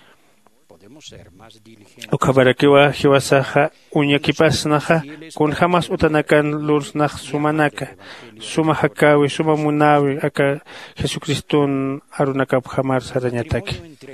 ukhabarakiwa hiwasaja uñakipasnaja kun hamas utanakan lursnaq sumanaka suma hakawi suma munawi aka Jesucristun arunakap hamar sarañataki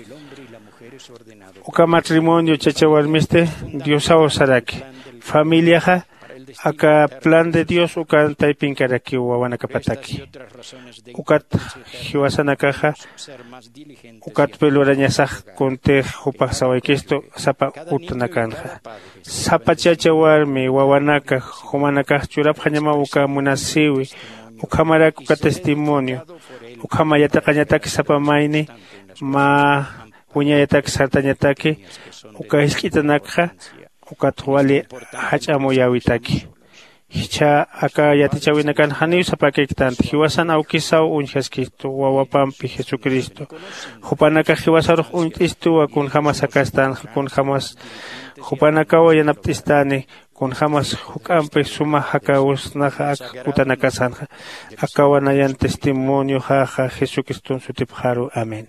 uka matrimonio chachawarmiste Diosawo saraki familiaja aka plan de Dios uka taypinkaraki wawanakapataki ukat hiwasanakaja ukat pelurañasaj kunte hupaq sawaykisto sapa utanakanja sapa chachawarmi wawanaka humanaka churapqa ñama uka munasiwi ukhamaraka uka testimonio ukhamayataqañataki sapa mayni ma puñayataki sartañataki uka hisk'itanakqa ukat wali hach'amuyawitaki hicha aka yatichawinakan haniw sapakiktanti hiwasan awkisaw unchaskistu wawapampi Jesucristo hupanaka hiwasaruq unt'istuwa kun hamas akastan kun hamas hupanakawa yanapt'istani kun hamas huk'ampi suma hakawusnaqa kutanakasanqa akawanayan testimonio haqa Jesucristun sutipharu amén.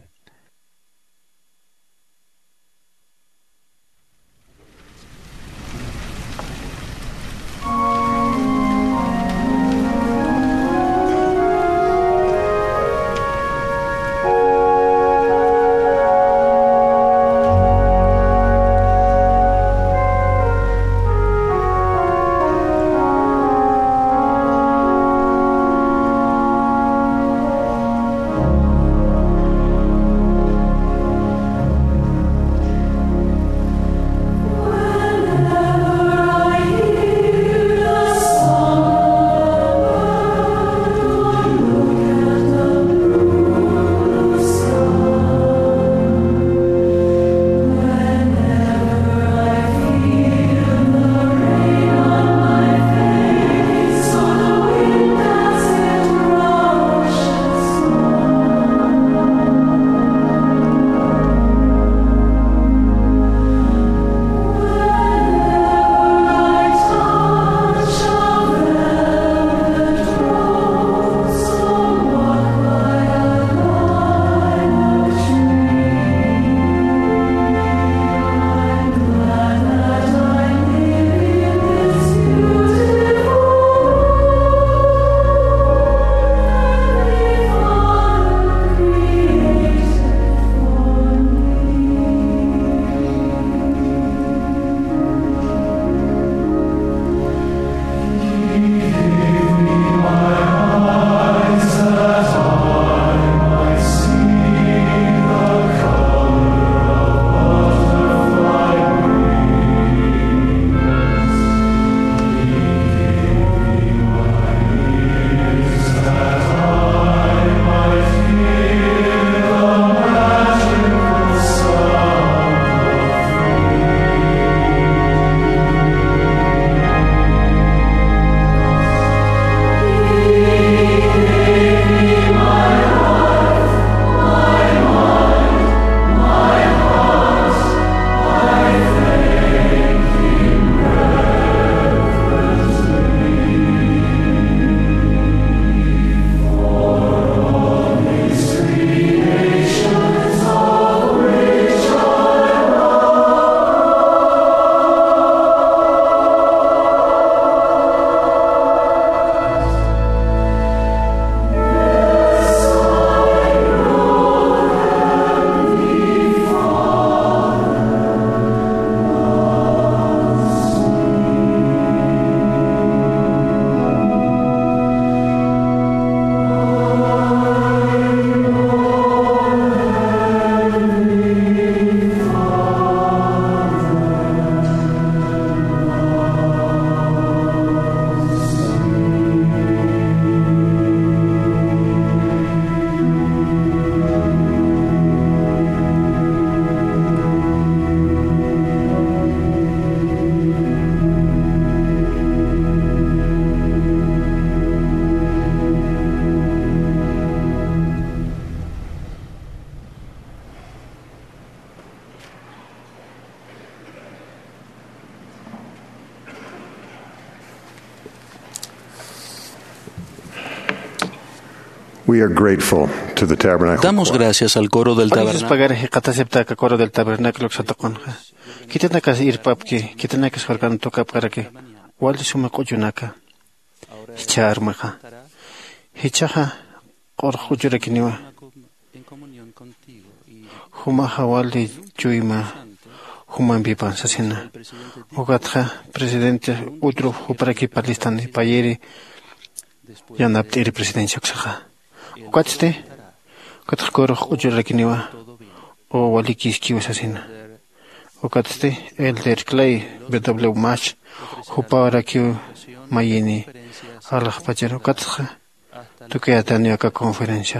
We are grateful to the Tabernacle Damos Choir. gracias al coro del tabernáculo. pagare qatasepta coro del tabernáculo xataconja. Kitanakas irpapki, kitanakas harkan toka para que wal suma qoyunaka. Hicharmaja. Hichaja qor khujurakinwa. Huma hawali chuima. Human bipan sasina. Ugatja presidente utro huparaki palistani payeri. Yanapti iri presidencia xaja. Ugatste Katjkoro Ujurakiniwa o Walikis Kiwasasina. Ugatste Elder Clay BW Match Huparakio Mayini Allah Pachero Katja Tukeataniaka conferencia.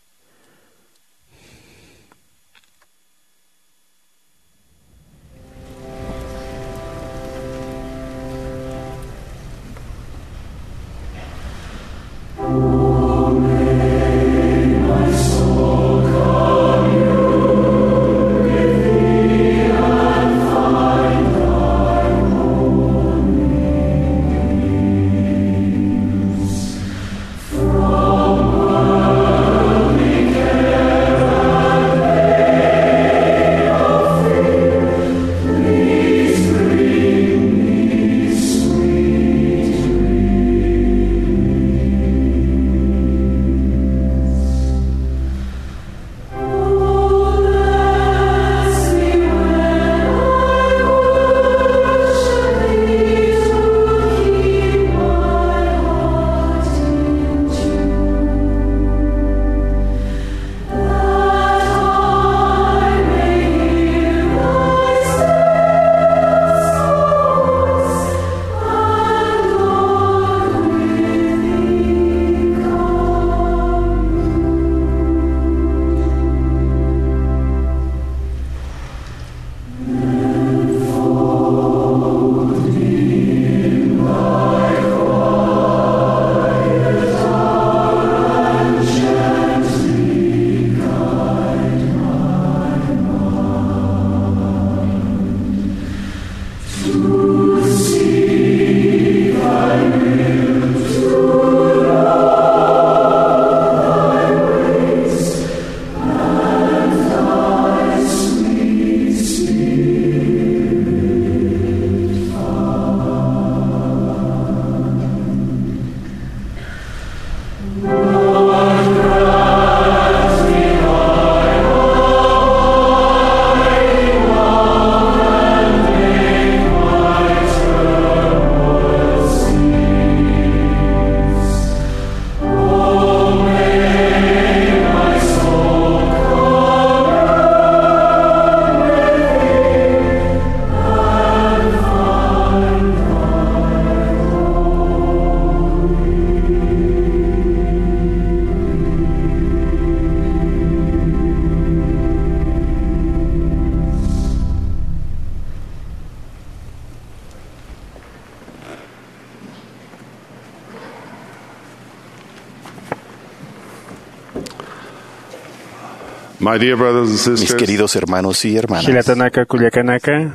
Mis queridos hermanos y hermanas, Hilatanaka Kuliakanaka,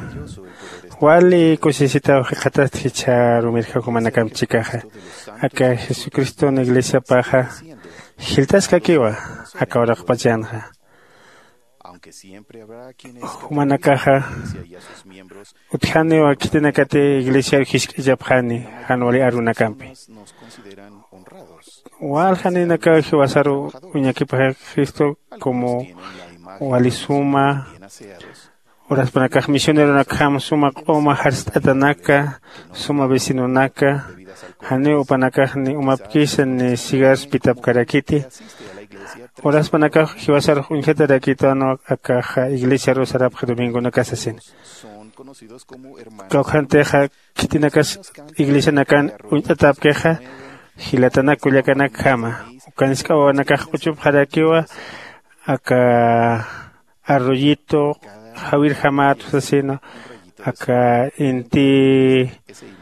Wali Kusisita Ojejatas Hichar Umirja Kumanakam Chikaja, Aka Jesucristo en Iglesia Paja, Hiltas Kakiwa, Aka Orakpachanja, Humanakaja, Uthani o Akitinakate Iglesia Hiskijapjani, Hanwali Arunakampi. Walhani Naka Hiwasaru Uñakipa Cristo como Walisuma, Horas Panakaj Misionero Nakam, Suma Oma Harstatanaka, Suma Vecinonaka, Haneo Panakaj Umapkis ni Sigas Pitap Karakiti, Horas Panakaj Hiwasar Unjeta Rakitano Akaja Iglesia Rosarab Domingo Nakasasin. Kaujanteja Kitinakas Iglesia Nakan Unjatap Keja, Hilatana Kuliakanak Hama, Ukanska o Nakaj Uchub Harakiwa, Aka Arroyito, Javier Hamat, Asesino, Aka Inti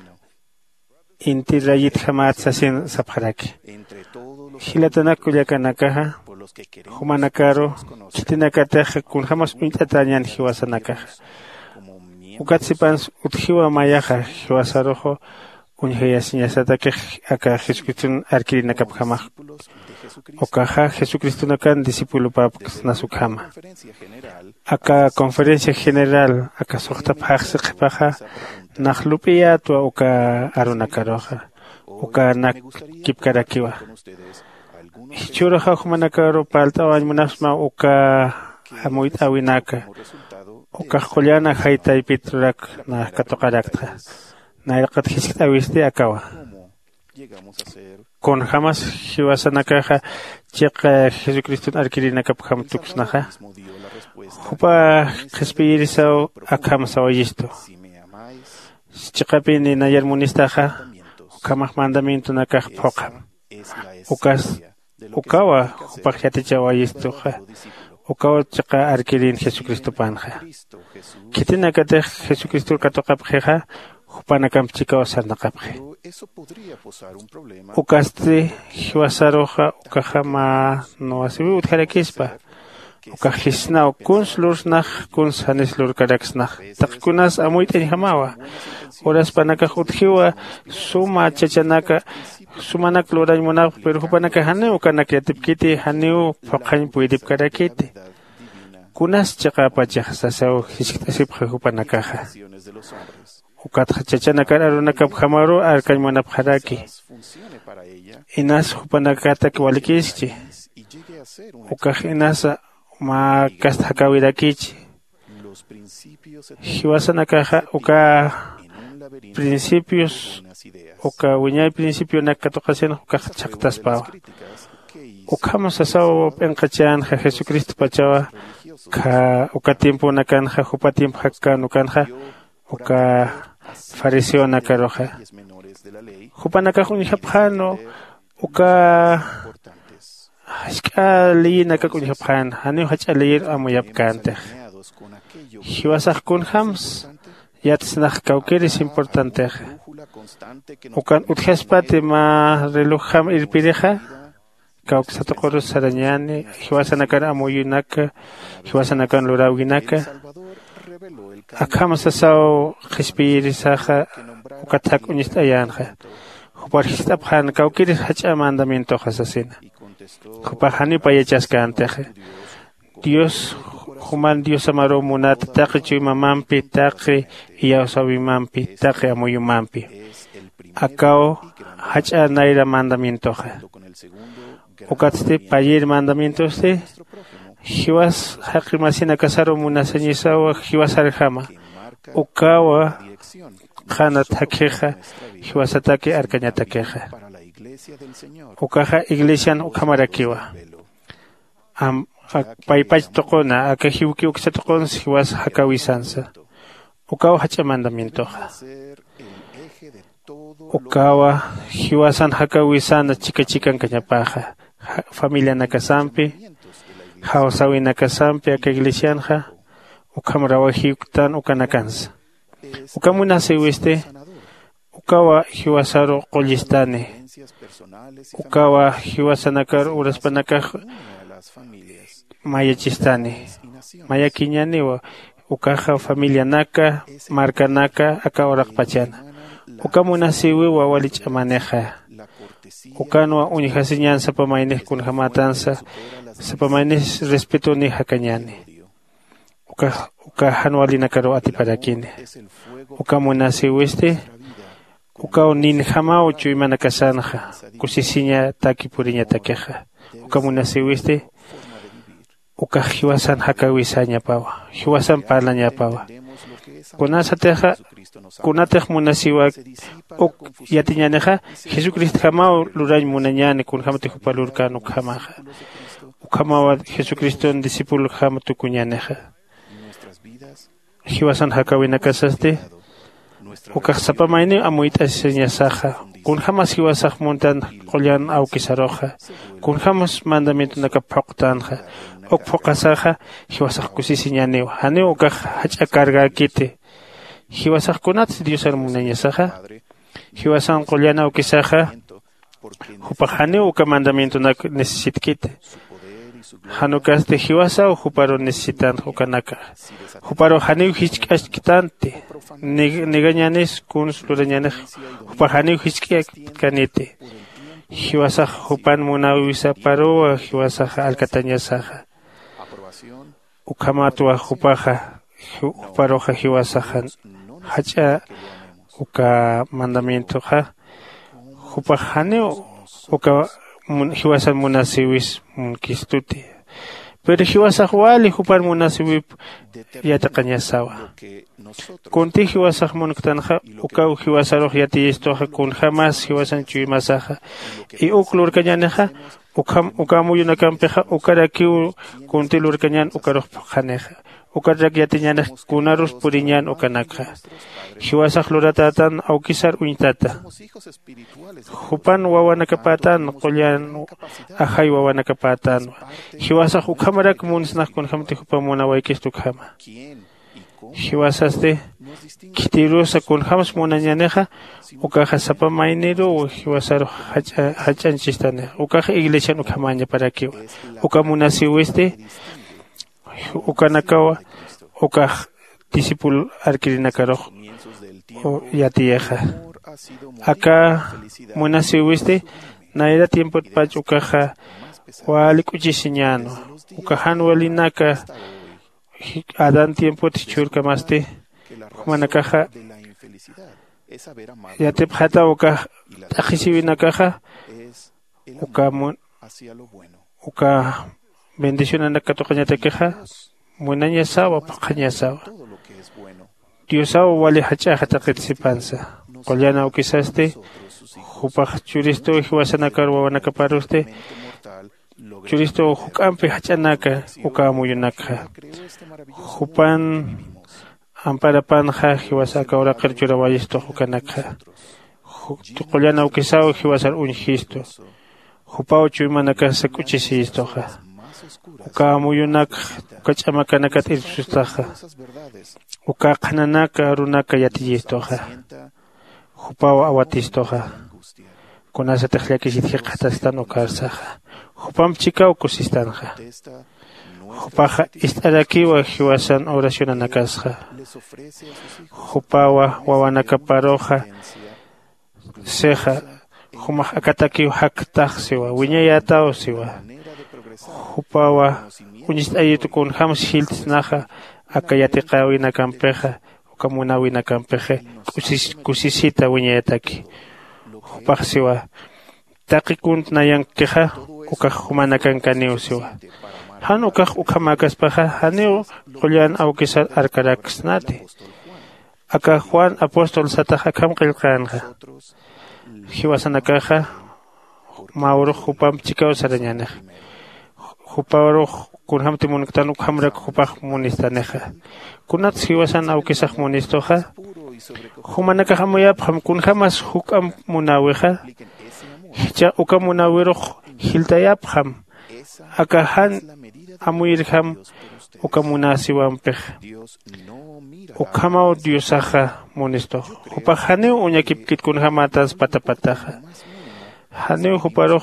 Rayit Hamat, Sasin Sapharaki. Hilatana Kuliakanakaja, Humanakaro, Kitinakateja, Kunhamas Untatanyan, Hiwasanakaja. Ukatsipans Uthiwa Mayaja, Hiwasarojo, Unheya Sinyasata que Aka Jesucristo Arkirinakapjama. Okaja Jesucristo nakan discípulo papas nasukama. Aka conferencia general aka sohta phaxi paja nahlupia tu oka arunakaroja. Oka nak kipkarakiwa. Churaja humanakaro palta wanmunasma oka amuit awinaka. Oka juliana haita y pitrak na katokarakta. Na irqat hiskita wiste akawa. Con jamás hiwasanakaja chiqa Jesucristo arkirinaka pham tuksnaja. Hupa qespirisaw akhamsaw yisto. Chiqapini nayar munistaja ukamah mandamiento nakaj phokam. Ukawa hupa jatichawa yistoja. Ukawa chiqa arkirin Jesucristo panja. Kitinakatej Jesucristo katokapjeja hupanakam chikawa sarnakapje. Ukaste hiwasaroja ukajama no asibi utjarakispa. Ukajisna ukuns lursnaj kuns hanes lurkaraksnaj. Takkunas amuiten hamawa. Oras panaka utjiwa suma chachanaka sumanak luray monak pero hupanaka haneu kanak yatipkiti haneu phaqañ puidip karakiti. Kunas chaqa pachaqsasaw hisktasip hupanakaja. Ukatja chachanaka arunaka phamaro arkañ manap haraki. Inas hupanakata kiwalikischi. Ukaj inasa ma kasthakawirakichi. Hiwasanakaja uka principios uka wiñay principio nakatoqasian uka chaqtaspawa. Ukamos asaw penqachan Jesucristo pachawa ka uka tiempo nakanja hupa tiempo hakkan ukanja uka fariseo nakaroja. Hupa nakajun hapjano uka hashka li nakakun hapjan hani hacha leer amoyapkante. Hiwasaj kun hams yatsnaj kaukeris importante. Ukan utjaspate ma relojam irpireja kauksato sarañani hiwasanakan amoyunaka hiwasanakan lurawinaka. Akhamas asaw qhispirisaja ukathak unistayanja. Huparjista phan kaukiris hacha mandamiento hasasina. Hupajani payachaskanteje. Dios human Dios amaro munat taqi chuimamampi taqi iyawsawimampi taqi amoyumampi. Akao hacha naira mandamientoja. Ukatste payir mandamientoste hiwas haqimasina kasaro munasañisawa hiwas arjama. Ukawa khana takeja hiwasatake arkañatakeja. Ukaja iglesian ukamarakiwa. Paypach tokona akahiwki uksatokon hiwas hakawisansa. Ukawa hacha mandamientoja. Ukawa hiwasan hakawisana chikan kañapaja. Familia nakasampi. Hausawi nakasampi aka iglesianja. Ukamrawahiuktan ukanakansa. Ukamunasi wiste. Ukawa hiwasaro qollistane. Ukawa hiwasanakar uraspanakaj mayachistane. Mayakiñaniwa. Ukaja familia naka, marca naka, aka orakpachana. Ukamunasiwi wawalich amaneja. Ukanwa unijasiñan sapamaineh kunjamatansa. Sapamaineh respeto ni hakañani. Ukahanwalinakaro atiparakine. Ukamunasiwiste. Ukaw nin jamao chuimanakasanja. Kusisiña taki puriña takeja. Ukamunasiwiste. Uka hiwasan hakawisaña pawa. Hiwasan palaña pawa. Kunasateja. Kunatej munasiwa. Yatiñaneja. Jesucristo jamao lurañ munañane kun jamate hupalurkan ukjamaja. Ukjamawa Jesucristo en discípulo jamatu kuñaneja. Hiwasan hakawinakasaste. Ukajsapamaini amuita señasaja. Kun jamas hiwasaj montan qollan awkisaroja. Kun jamas mandamiento nakaphoqtanja. Okphoqasaja hiwasaj kusisiñaniwa. Hani ukaj hacha carga kite. Hiwasaj kunat Dios armunañasaja. Hiwasan qollan awkisaja. Hupajani uka mandamiento nak necesitkite. Hanukaste hiwasa huparo necesitan hukanaka. Huparo haniu hichkashkitante. Negañanes kun slurañanej. Hupajaniu hichkanite. hiwasaj hupan munawisa paruwa hiwasaj alcatañasaja ukamatua hupaja huparoja hiwasajan hacha uka mandamiento ja hupajane uka hiwasan munasiwis munkistuti pero hiwasaj wali hupar munasiwip yataqañasawa kunti hiwasaj munktanja uka hiwasaroj yatiyistoja kun jamás hiwasan chuymasaja y uklurkañaneja uka muyunakampeja ukarakiu kunti lurkañan ukaroj janeja ukarrak yatiñanej kunarus puriñan ukanakja hiwasaj luratatan aukisar uñtata hupan wawanakapatan qullan ajay wawanakapatan hiwasaj ukamarak munsnaj kunjamti hupan munawaykistuk jama hiwasaste kitirusa kunjamas munañaneja ukaja sapamayniro hiwasaro hachanchistane ukaja iglesia ukamaña para que ukamunasiwiste ukanakawa ukaj discípulo arkirinakaroh yatieja acá munasiwiste naira tiempo pach ukaja walik uchisiñano ukajan walinaka Adán tiempo tichurka maste manakaja yatep hata uka tajisiwinakaja uka bendición anakatoqañatakeja munañasawa paqañasawa Diosawa wali hachaja taqitisipansa qollana ukisaste hupaq churisto hiwasanakar wawanakaparuste churisto huk'ampi hachanaka ukamuyunaka hupan amparapanja hiwasaka uraqir churawayisto hukanaka qollana ukisawa hiwasar unjisto hupaw chuymanaka sakuchisistoja ukamuyunaka ukach'amakanaka t'irsustaja ukaqhananaka runaka yatiyistoja hupaw awatistoja kunasataq llakisithiqatastan ukarsaja hupam chika ukusistanja hupaja istarakiwa hiwasan oración anakasja hupawa wawanakaparoja seja humaj akatakiw haktaqsiwa wiñayataw siwa hupawa uñist'ayitukun hamus hiltisnaja akayatiqawinakampeja ukamunawinakampeje kusisita wiñayataki hupaj siwa taqikunt nayankeja ukaj humanakankanniw siwa han ukaj ukamakaspaja haniw qullan awkisar arkarakasnati aka Juan apóstol sataja kam qillqanja hiwasanakaja mawruj hupam chikaw sarañanej hupawruj kunhamti munktan ukhamrak hupaj munistaneja kunat hiwasan awkisaj munistoja humanakaj amuyapjam kunjamas huk'am munaweja hicha ukam munawiruj hiltayapjam aka han amuyirjam ukamunasiwampej ukamaw Diosaja munisto hupaj haniw uñakipkit kunjamatas patapataja haniw huparuj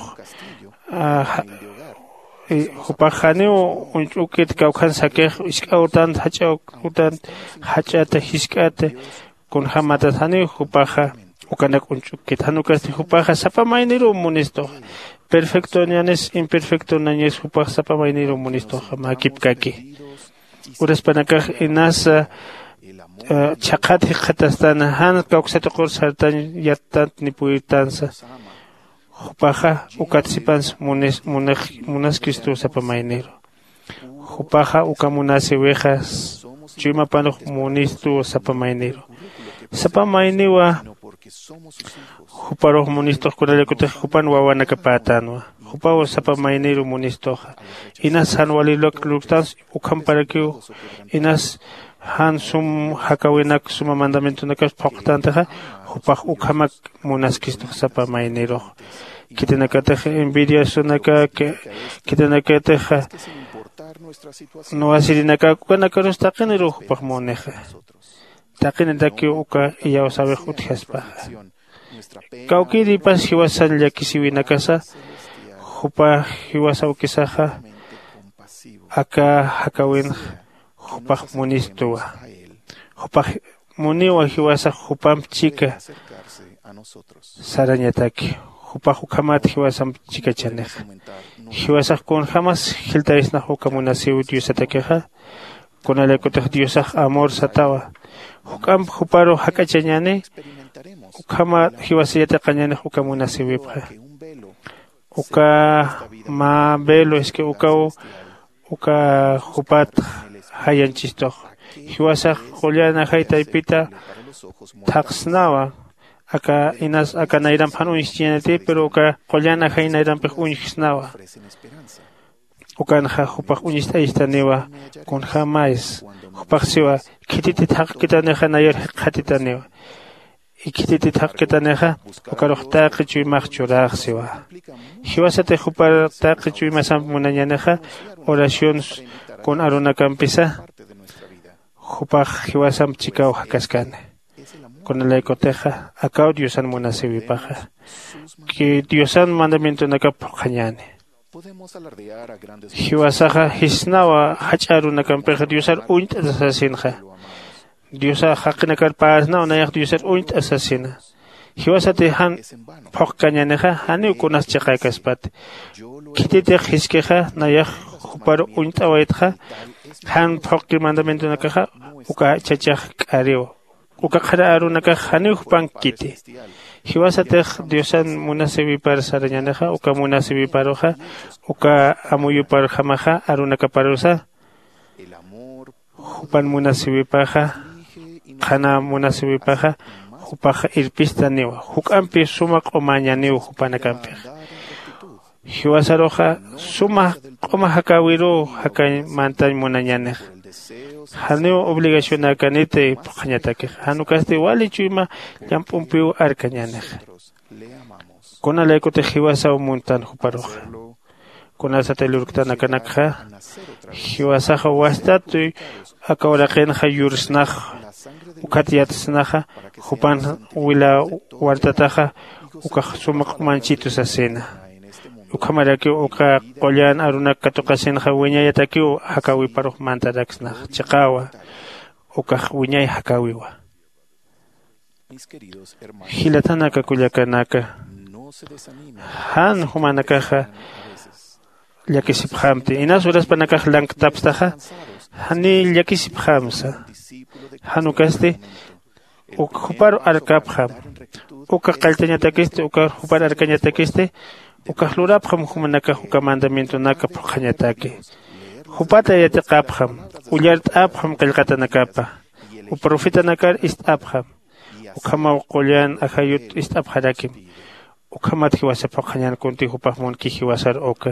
hupaj haniw unch'ukit kawkhan sakej isk'awtan hach'ata hisk'ata kunjamatas haniw hupaja ukanak unch'ukit hanukasti hupaja sapamayniro munisto perfecto ñanes imperfecto nañes hupaj sapamayniro munisto makipkaki uraspanakaj inasa chaqati qhatastana han kawksata qursartan yattant nipuytansa hupaja ukatsipans munaskistu sapamayniro hupaja ukamunasiwejas chuymapanuj munistu sapamayniro sapamayniwa huparuj munistoq kunallakutaq hupan wawanakapatanwa hupawa sapamayniro munistoqa inas han waliluktas ukhamparakiw inas han sum hakawinak suma mandamentunakas phoqtantaqa hupaq ukhamak munaskistuq sapamayniro kitinakataq envidiasunaka kitinakataq nuwasirinaka kunakarus taqiniro hupaq muneqa taqinitaki uka iyawsabej utjaspaqa kawkiripas hiwasan llakisiwinakasa hupa hiwasa ukisaja aka hakawin hupaq munistuwa hupaq muniwa hiwasa hupam chika sarañataki Hupa hukamat hiwasam chikachanej. Hiwasaj kun jamás hiltaisna hukamuna siu Dios atakeja. Con el ecotej Dios amor satawa. Hukam huparo hakachañane. Hukama hiwasiyata kañane hukamuna siwipja. Uka ma velo es que uka hupat hayan chisto. Hiwasaj Juliana haitaipita taxnawa. Acá nairam pan unischianete, pero acá Juliana hay nairam pej unisnawa. Uka naja hupaj unistanewa con jamás. Hupaj siwa kititi tak kitaneja nayar hatitanewa. Y kititi tak kitaneja uka rohta kichuy machuraj siwa. Hiwasate hupar tak kichuy masam munañaneja oración con aruna campisa. Hupaj hiwasam chikao hakaskane. Con el ecoteja, acá Diosan munasivipaja, que Diosan mandamiento nakap hañane. Hiwasaja hisnawa hacharu nakampeja Diosar uint asasinja. Diosa hakinakar paasna onayak Diosar uint asasina. Hiwasate han pokkañaneja hani ukunas chakakaspat. Kitite hiskeja nayak huparo uint awaitja han pokki mandamiento nakaja uka chachak ariwa. Uka khara arunaka khani hupan kiti. Hiwasatej Diosan munasibi par sarañaneja, uka munasibi paroja, uka amuyu par jamaja, arunaka parusa. Hupan munasibi paja, khana munasibi paja, hupaja irpista niwa. Hukampi sumak o mañaniu hupanakampi. Hiwasaroja sumak o mahakawiru hakai mantan munañanej. Haneo obligación a canete pañataque. Hanucaste wali chuima yampumpiu arcañanej. Con la ecotejiwasa o montan juparoja. Con la satelurctana canakja. Hiwasaja wastatu akaurakenja yursnaj. Ukatiatsnaja. Jupan wila wartataja. Ukasumak manchitus asena. Ukamaraki uka qollan aruna katoqasin hawiña yataki hakawi paruq mantaraksna chaqawa uka wiñay hakawiwa hilatanaka kullakanaka han humanakaja llakisiphamti inas horas panaka lanktapstaja hani llakisiphamsa hanukaste ukupar arkapha uka qaltañatakiste uka hupar arkañatakiste uka hlurapjam humanaka uka mandamiento naka phañatake hupata yataqapjam ullart apjam qillqatanakapa uprofita nakar istapjam ukama qollan ajayut istapjarakim ukamat hiwasa phañan kunti hupajmon ki hiwasar oka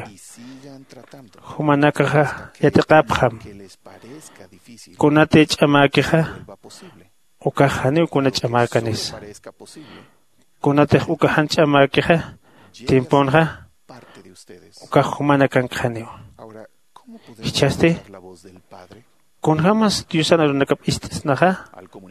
humanaka yataqapjam kunate ch'amakeja uka hani kuna ch'amakanis kunate uka han ch'amakeja timponja uka humanakan khaneo hichaste con jamás Diosan arunakap istisnaja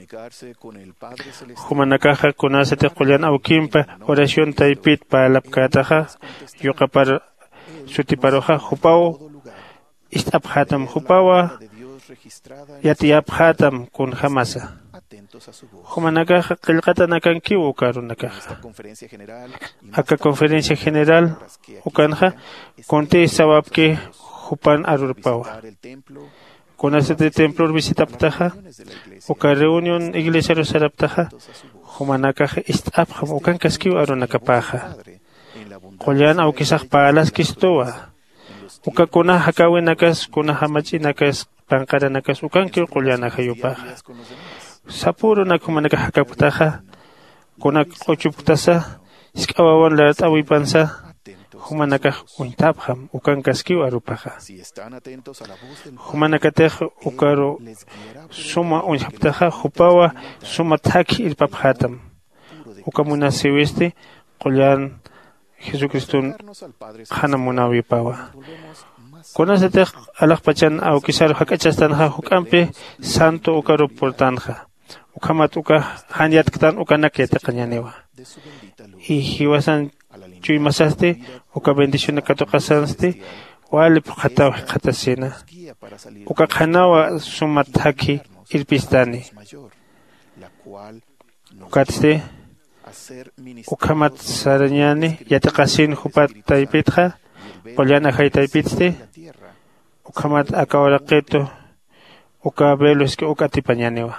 humanakaja kunasate qollan awkimpa oración taipit palapkataja yoqapar sutiparoja hupaw istaphatam hupawa yatiaphatam kun jamasa humanakaja qillqatanakanki ukarunakaja aka conferencia general ukanja conte sababke hupan arurpawa conasete templo visitaptaja uka reunión iglesia rosaraptaja humanakaja istapjam ukan kaskiu arunakapaja qollan awkisaj palas kistowa uka kuna hakawinakas kuna hamachinakas panqaranakas ukanki qollan ajayupaja sapuro nakumanaka hakaptaja kuna qochuptasa iskawawan la tawipansa humanaka untapjam ukan kaskiu arupaja humanakatej ukaro suma unhaptaja hupawa suma taki irpapjatam ukamunasiwiste qollan Jesucristun hanamunawipawa kunasatej alaqpachan awkisar hakachastanja hukampe santo ukaro portanja ukamat uka hanyatkan ukanak yataqañanewa y hiwasan chuy masaste uka bendición katoqasanste wali qataw qatasina uka qanawa sumataki irpistani ukatste ukamat sarañani yataqasin hupat taypitqa pollana haytaypitste ukamat akawaraqito uka velos que uka tipañanewa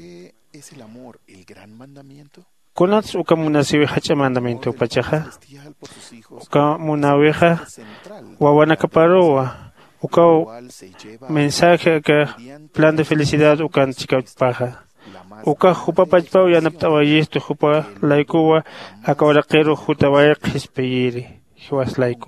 kunats uka munasiwi hacha mandamiento pachaja uka munaweja wawana kaparowa uka mensaje que plan de felicidad ukan chikapaja uka hupa pachpau yanaptawa yesto hupa laikuwa akawaraqero hutawaya qispeyiri hiwas laiku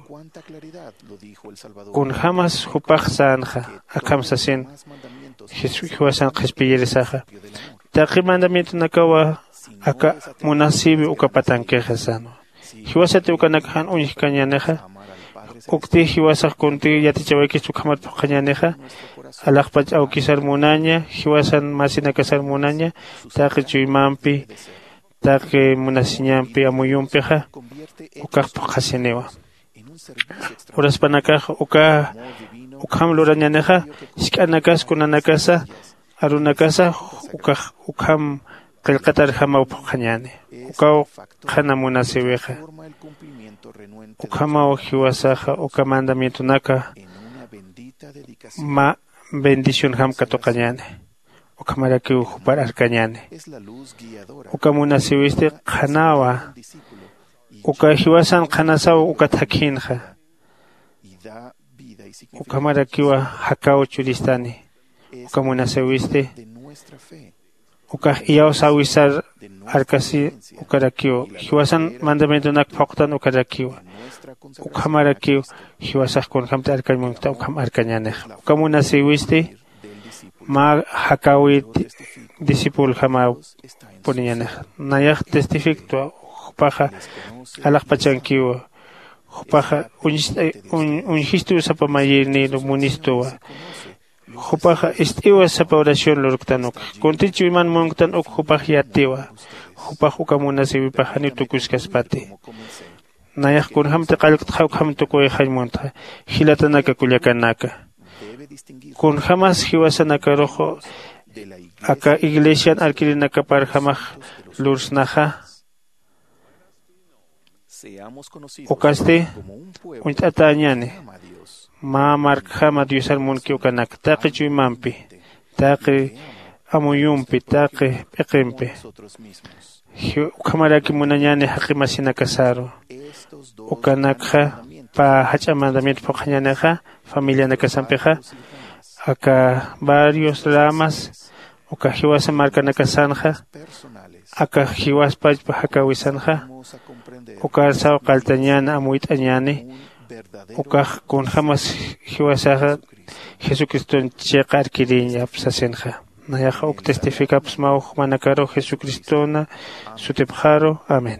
kun jamás hupaq sanja akamsasin hiwasan qispeyiri saja taqi mandamiento nakawa aka munasibi uka patankeja sano hiwasate uka nakahan uñih kañaneja ukti hiwasaq kunti yatichawayki sukamat qañaneja alaqpach awkisar munaña hiwasan masinakasar munaña taqi chuymampi taqi munasiñampi amuyumpiqa ukaqpa qasinewa uraspanakaq ukham lurañaneja isk'anakas kunanakasa arunakasa ukham qillqatar hamawpa qañani ukaw qana munasiwiqa ukhamaw hiwasaqa uka mandamiento naka ma bendición hamka toqañani ukamaraki hupar arkañani uka munasiwiste qanawa uka hiwasan qanasaw uka thakinqa ukamarakiwa hakaw churistani uka munasiwiste uka iyaw sawisar arkasi ukarakiwa hiwasan mandamiento nak paqtan ukarakiwa ukamarakiwa hiwasaq kun hamta arkaymanta ukam arkañani uka munasiwiste ma hakawi disipul hama poniñani nayaq testificto hupaqa alaqpachankiwa hupaqa unhistu sapamayirni munistuwa hupaqa istiwa sapa oración luruktanuk kuntichu iman munktan uk hupaq yatiwa hupaq uka munasiwipaqani tukuskaspati nayaq kun hamta qalqtqa uk ham tukuy haymunta hilatanaka kullakanaka kun jamás hiwasanaka rojo aka iglesian alquilinaka par jamás lursnaja ukaste untatañani ma markama diosar munki ukanak taqi chuymampi taqi amuyumpi taqi piqimpi ukamaraki munañani haqi masinakasaro ukanakqa pa hacha mandamiento paqañanaqa familia nakasanpiqa aka varios ramas uka hiwasa marka nakasanja aka hiwaspach pa hakawisanja uka saw qaltañana amuyt'añani uka kun jamas hiwasaqa Jesucristo cheqa arquiriña psasenja nayaqa uk testifica psmauj manakaro Jesucristona sutipjaro amén.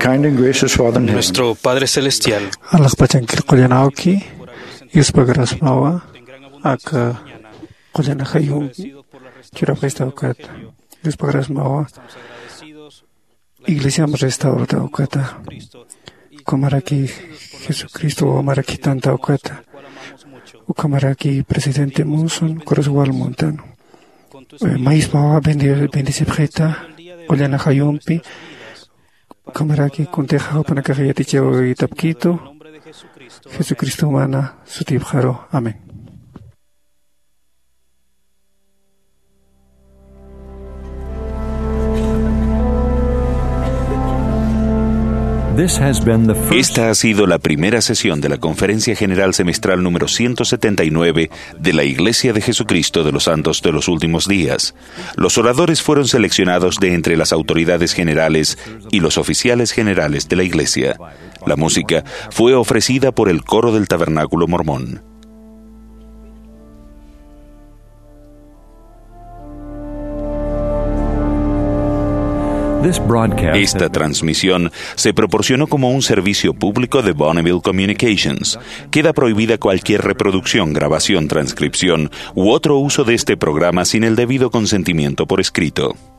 Nuestro Padre Celestial, Allah pachanquil qoyanauki, Yuspagras-mawa, Aka qoyanajayum, Churapestaucat, Yuspagras-mawa, Iglesia Restaurataukata, Comaraki Jesucristo, Omaraki Tantaukata, Ucamaraki Presidente Muson, Coroswal Montano, Maísmawa Bendicipjeta, Qoyanajayumpi, Kamaraki kunteja panakajaticheo y tapquito, Jesucristo humana, sutibjaro. Amén. Esta ha sido la primera sesión de la Conferencia General Semestral número 179 de la Iglesia de Jesucristo de los Santos de los Últimos Días. Los oradores fueron seleccionados de entre las autoridades generales y los oficiales generales de la Iglesia. La música fue ofrecida por el coro del Tabernáculo Mormón. Esta transmisión se proporcionó como un servicio público de Bonneville Communications. Queda prohibida cualquier reproducción, grabación, transcripción u otro uso de este programa sin el debido consentimiento por escrito.